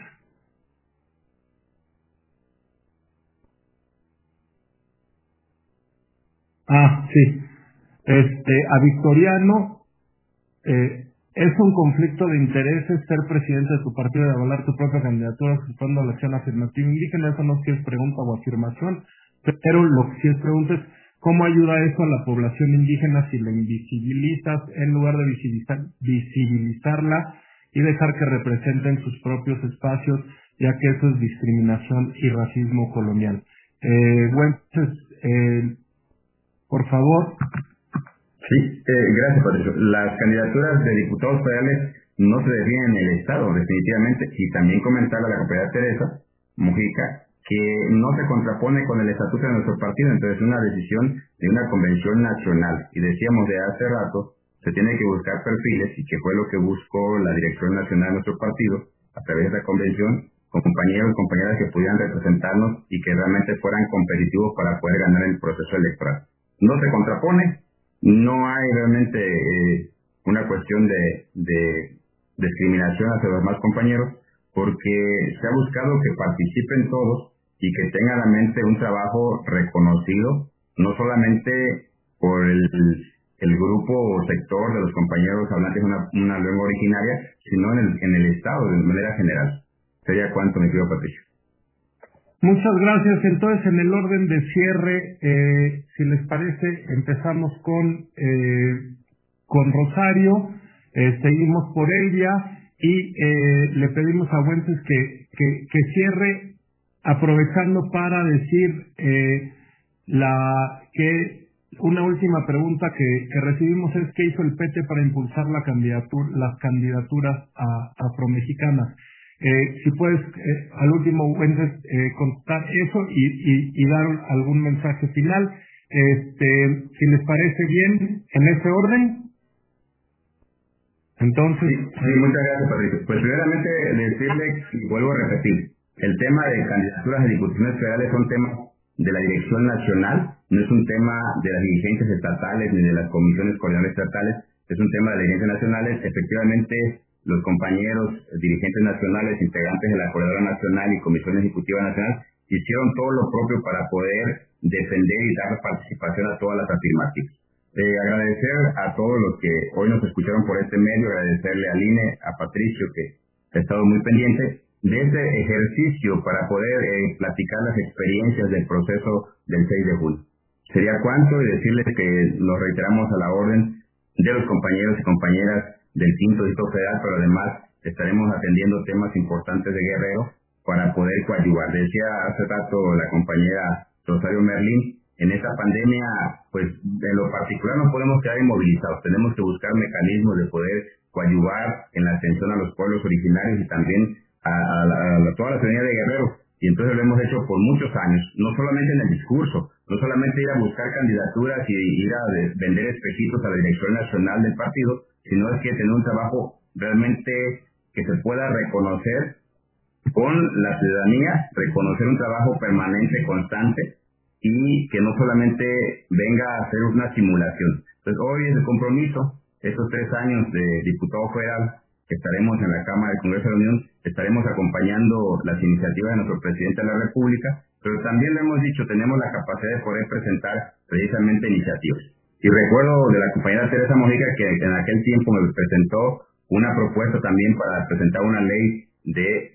Sí. A Victoriano, es un conflicto de intereses ser presidente de tu partido y avalar tu propia candidatura ocupando la acción afirmativa indígena. Eso no es que es pregunta o afirmación, pero lo que sí es pregunta es cómo ayuda eso a la población indígena si la invisibilizas en lugar de visibilizarla y dejar que representen sus propios espacios, ya que eso es discriminación y racismo colonial. Por favor. Sí, gracias, Patricio. Las candidaturas de diputados federales no se definen en el Estado, definitivamente, y también comentar a la compañera Teresa Mojica que no se contrapone con el estatuto de nuestro partido, entonces es una decisión de una convención nacional. Y decíamos de hace rato, se tiene que buscar perfiles, y que fue lo que buscó la dirección nacional de nuestro partido a través de la convención, con compañeros y compañeras que pudieran representarnos y que realmente fueran competitivos para poder ganar el proceso electoral. No se contrapone, no hay realmente una cuestión de discriminación hacia los demás compañeros, porque se ha buscado que participen todos y que tengan realmente un trabajo reconocido, no solamente por el grupo o sector de los compañeros hablantes de una lengua originaria, sino en el Estado de manera general. Sería cuanto, mi querido Patricio. Muchas gracias. Entonces, en el orden de cierre, si les parece, empezamos con con Rosario, seguimos por Elvia y le pedimos a Güences que cierre aprovechando para decir que una última pregunta que recibimos es ¿qué hizo el PT para impulsar las candidaturas afromexicanas? Si puedes al último Güences contestar eso y dar algún mensaje final, si les parece bien en ese orden. Entonces, sí, muchas gracias, Patricio. Pues primeramente decirle, y vuelvo a repetir, el tema de candidaturas a diputaciones federales son temas de la dirección nacional, no es un tema de las dirigencias estatales ni de las comisiones coordinadoras estatales, es un tema de las dirigencias nacionales. Efectivamente, los compañeros dirigentes nacionales, integrantes de la Coordinadora Nacional y Comisión Ejecutiva Nacional, hicieron todo lo propio para poder defender y dar participación a todas las afirmativas. Agradecer a todos los que hoy nos escucharon por este medio, agradecerle a Line, a Patricio, que ha estado muy pendiente de este ejercicio para poder platicar las experiencias del proceso del 6 de julio. Sería cuánto y decirles que nos reiteramos a la orden de los compañeros y compañeras del 5º Distrito Federal, pero además estaremos atendiendo temas importantes de Guerrero para poder coadyuvar. Decía hace rato la compañera Rosario Merlín, en esta pandemia, pues en lo particular no podemos quedar inmovilizados, tenemos que buscar mecanismos de poder coadyuvar en la atención a los pueblos originarios y también a toda la ciudadanía de Guerrero. Y entonces lo hemos hecho por muchos años, no solamente en el discurso, no solamente ir a buscar candidaturas y ir a vender espejitos a la dirección nacional del partido, sino es que tener un trabajo realmente que se pueda reconocer con la ciudadanía, reconocer un trabajo permanente, constante, y que no solamente venga a hacer una simulación. Entonces hoy es el compromiso, estos 3 años de diputado federal, que estaremos en la Cámara del Congreso de la Unión, estaremos acompañando las iniciativas de nuestro presidente de la República, pero también lo hemos dicho, tenemos la capacidad de poder presentar precisamente iniciativas. Y recuerdo de la compañera Teresa Mojica que en aquel tiempo me presentó una propuesta también para presentar una ley de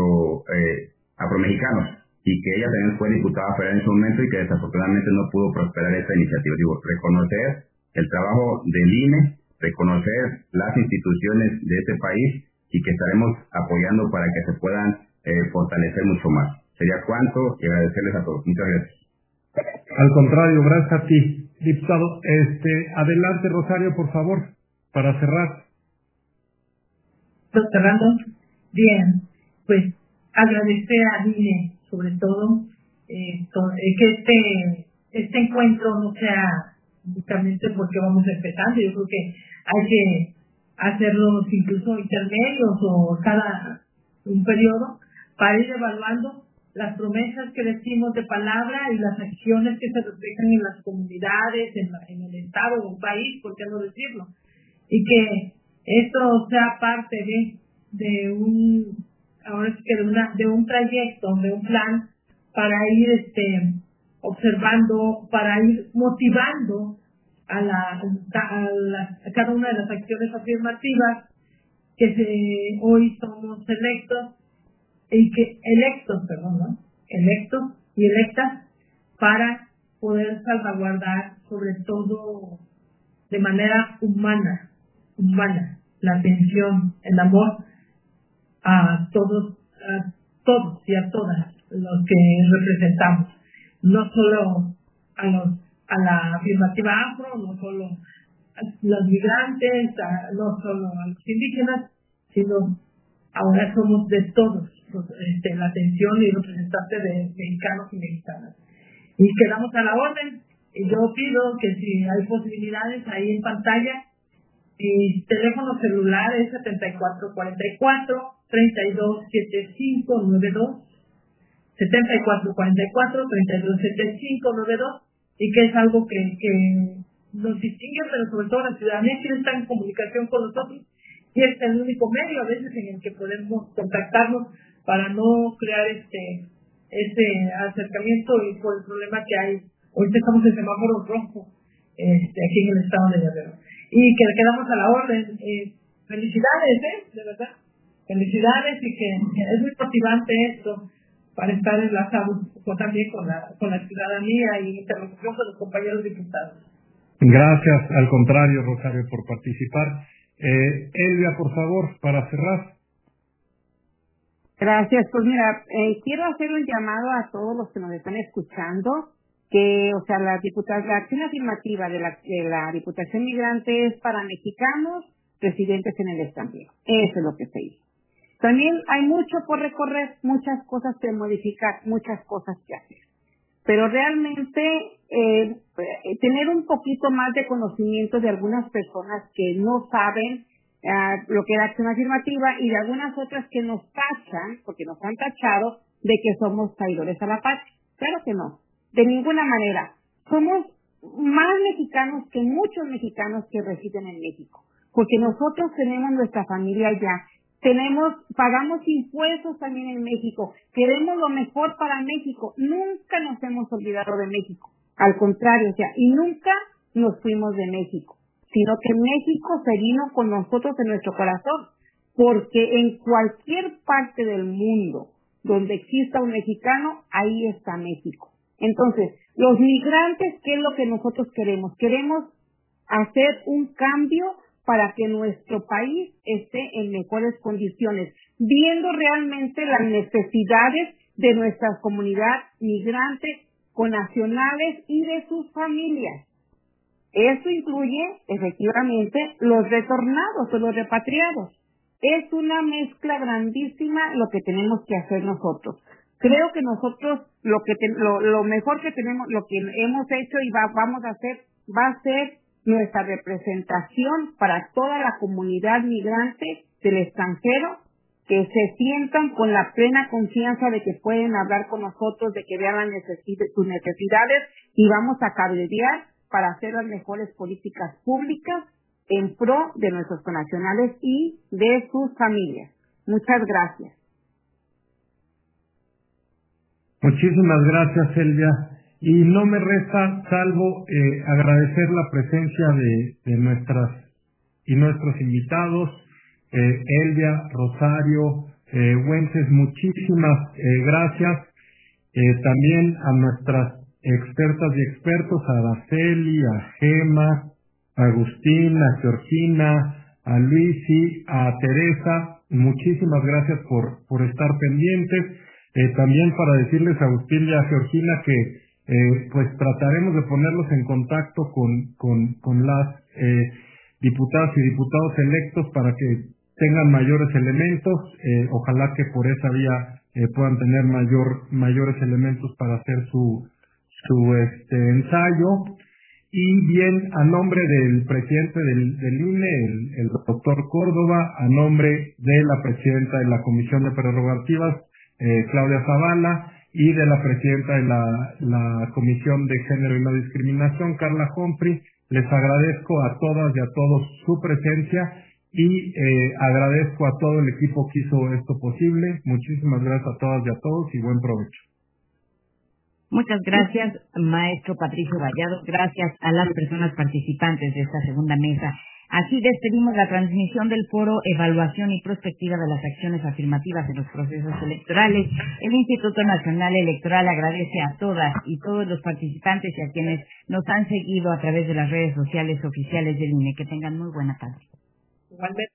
afromexicanos, y que ella también fue diputada federal en su momento y que desafortunadamente no pudo prosperar esta iniciativa. Digo, reconocer el trabajo del INE, reconocer las instituciones de este país y que estaremos apoyando para que se puedan fortalecer mucho más. Sería cuanto y agradecerles a todos. Muchas gracias. Al contrario, gracias a ti, diputado. Adelante, Rosario, por favor, para cerrar. Cerrando, bien, pues agradecer a INE sobre todo, que este encuentro no sea justamente porque vamos empezando. Yo creo que hay que hacerlos incluso intermedios o cada un periodo para ir evaluando las promesas que decimos de palabra y las acciones que se reflejan en las comunidades, en el Estado o el país, por qué no decirlo, y que esto sea parte de un trayecto, de un plan para ir observando, para ir motivando a cada una de las acciones afirmativas que hoy somos electos y electas para poder salvaguardar sobre todo de manera humana la atención, el amor a todos y a todas los que representamos, no solo a la afirmativa afro, no solo a los migrantes, no solo a los indígenas, sino ahora somos de todos la atención y representantes de mexicanos y mexicanas. Y quedamos a la orden, y yo pido que si hay posibilidades ahí en pantalla, mi teléfono celular es 7444-327592, 7444-327592, y que es algo que nos distingue, pero sobre todo la ciudadanía quiere estar en comunicación con nosotros, y es el único medio a veces en el que podemos contactarnos para no crear este acercamiento y por el problema que hay. Ahorita estamos en semáforo rojo aquí en el estado de Guerrero. Y que quedamos a la orden. Felicidades, de verdad. Felicidades, y que es muy motivante esto para estar enlazados también con la ciudadanía y interlocución con los compañeros diputados. Gracias, al contrario, Rosario, por participar. Elvia, por favor, para cerrar. Gracias. Pues mira, quiero hacer un llamado a todos los que nos están escuchando, que, o sea, la acción afirmativa de la Diputación Migrante es para mexicanos residentes en el extranjero. Eso es lo que se hizo. También hay mucho por recorrer, muchas cosas que modificar, muchas cosas que hacer. Pero realmente tener un poquito más de conocimiento de algunas personas que no saben lo que es acción afirmativa y de algunas otras que nos tachan, porque nos han tachado de que somos traidores a la patria. Claro que no, de ninguna manera. Somos más mexicanos que muchos mexicanos que residen en México, porque nosotros tenemos nuestra familia allá. Pagamos impuestos también en México, queremos lo mejor para México, nunca nos hemos olvidado de México, al contrario, o sea, y nunca nos fuimos de México, sino que México se vino con nosotros en nuestro corazón, porque en cualquier parte del mundo donde exista un mexicano, ahí está México. Entonces, los migrantes, ¿qué es lo que nosotros queremos? Queremos hacer un cambio para que nuestro país esté en mejores condiciones, viendo realmente las necesidades de nuestra comunidad migrante, connacionales y de sus familias. Esto incluye, efectivamente, los retornados o los repatriados. Es una mezcla grandísima lo que tenemos que hacer nosotros. Creo que nosotros lo mejor que tenemos, lo que hemos hecho y vamos a hacer, va a ser nuestra representación para toda la comunidad migrante del extranjero, que se sientan con la plena confianza de que pueden hablar con nosotros, de que vean sus necesidades y vamos a cabildear para hacer las mejores políticas públicas en pro de nuestros connacionales y de sus familias. Muchas gracias. Muchísimas gracias, Elvia. Y no me resta salvo agradecer la presencia de nuestros invitados, Elvia, Rosario, Wences, muchísimas gracias. También a nuestras expertas y expertos, a Araceli, a Gema, a Agustín, a Georgina, a Luisi, a Teresa, muchísimas gracias por estar pendientes. También para decirles a Agustín y a Georgina que pues trataremos de ponerlos en contacto con las diputadas y diputados electos para que tengan mayores elementos, ojalá que por esa vía puedan tener mayores elementos para hacer su ensayo. Y bien, a nombre del presidente del INE, el doctor Córdoba, a nombre de la presidenta de la Comisión de Prerrogativas, Claudia Zavala, y de la presidenta de la Comisión de Género y No Discriminación, Carla Humphrey, les agradezco a todas y a todos su presencia y agradezco a todo el equipo que hizo esto posible. Muchísimas gracias a todas y a todos y buen provecho. Muchas gracias, maestro Patricio Vallado. Gracias a las personas participantes de esta segunda mesa. Así despedimos la transmisión del foro Evaluación y Prospectiva de las Acciones Afirmativas en los Procesos Electorales. El Instituto Nacional Electoral agradece a todas y todos los participantes y a quienes nos han seguido a través de las redes sociales oficiales del INE. Que tengan muy buena tarde.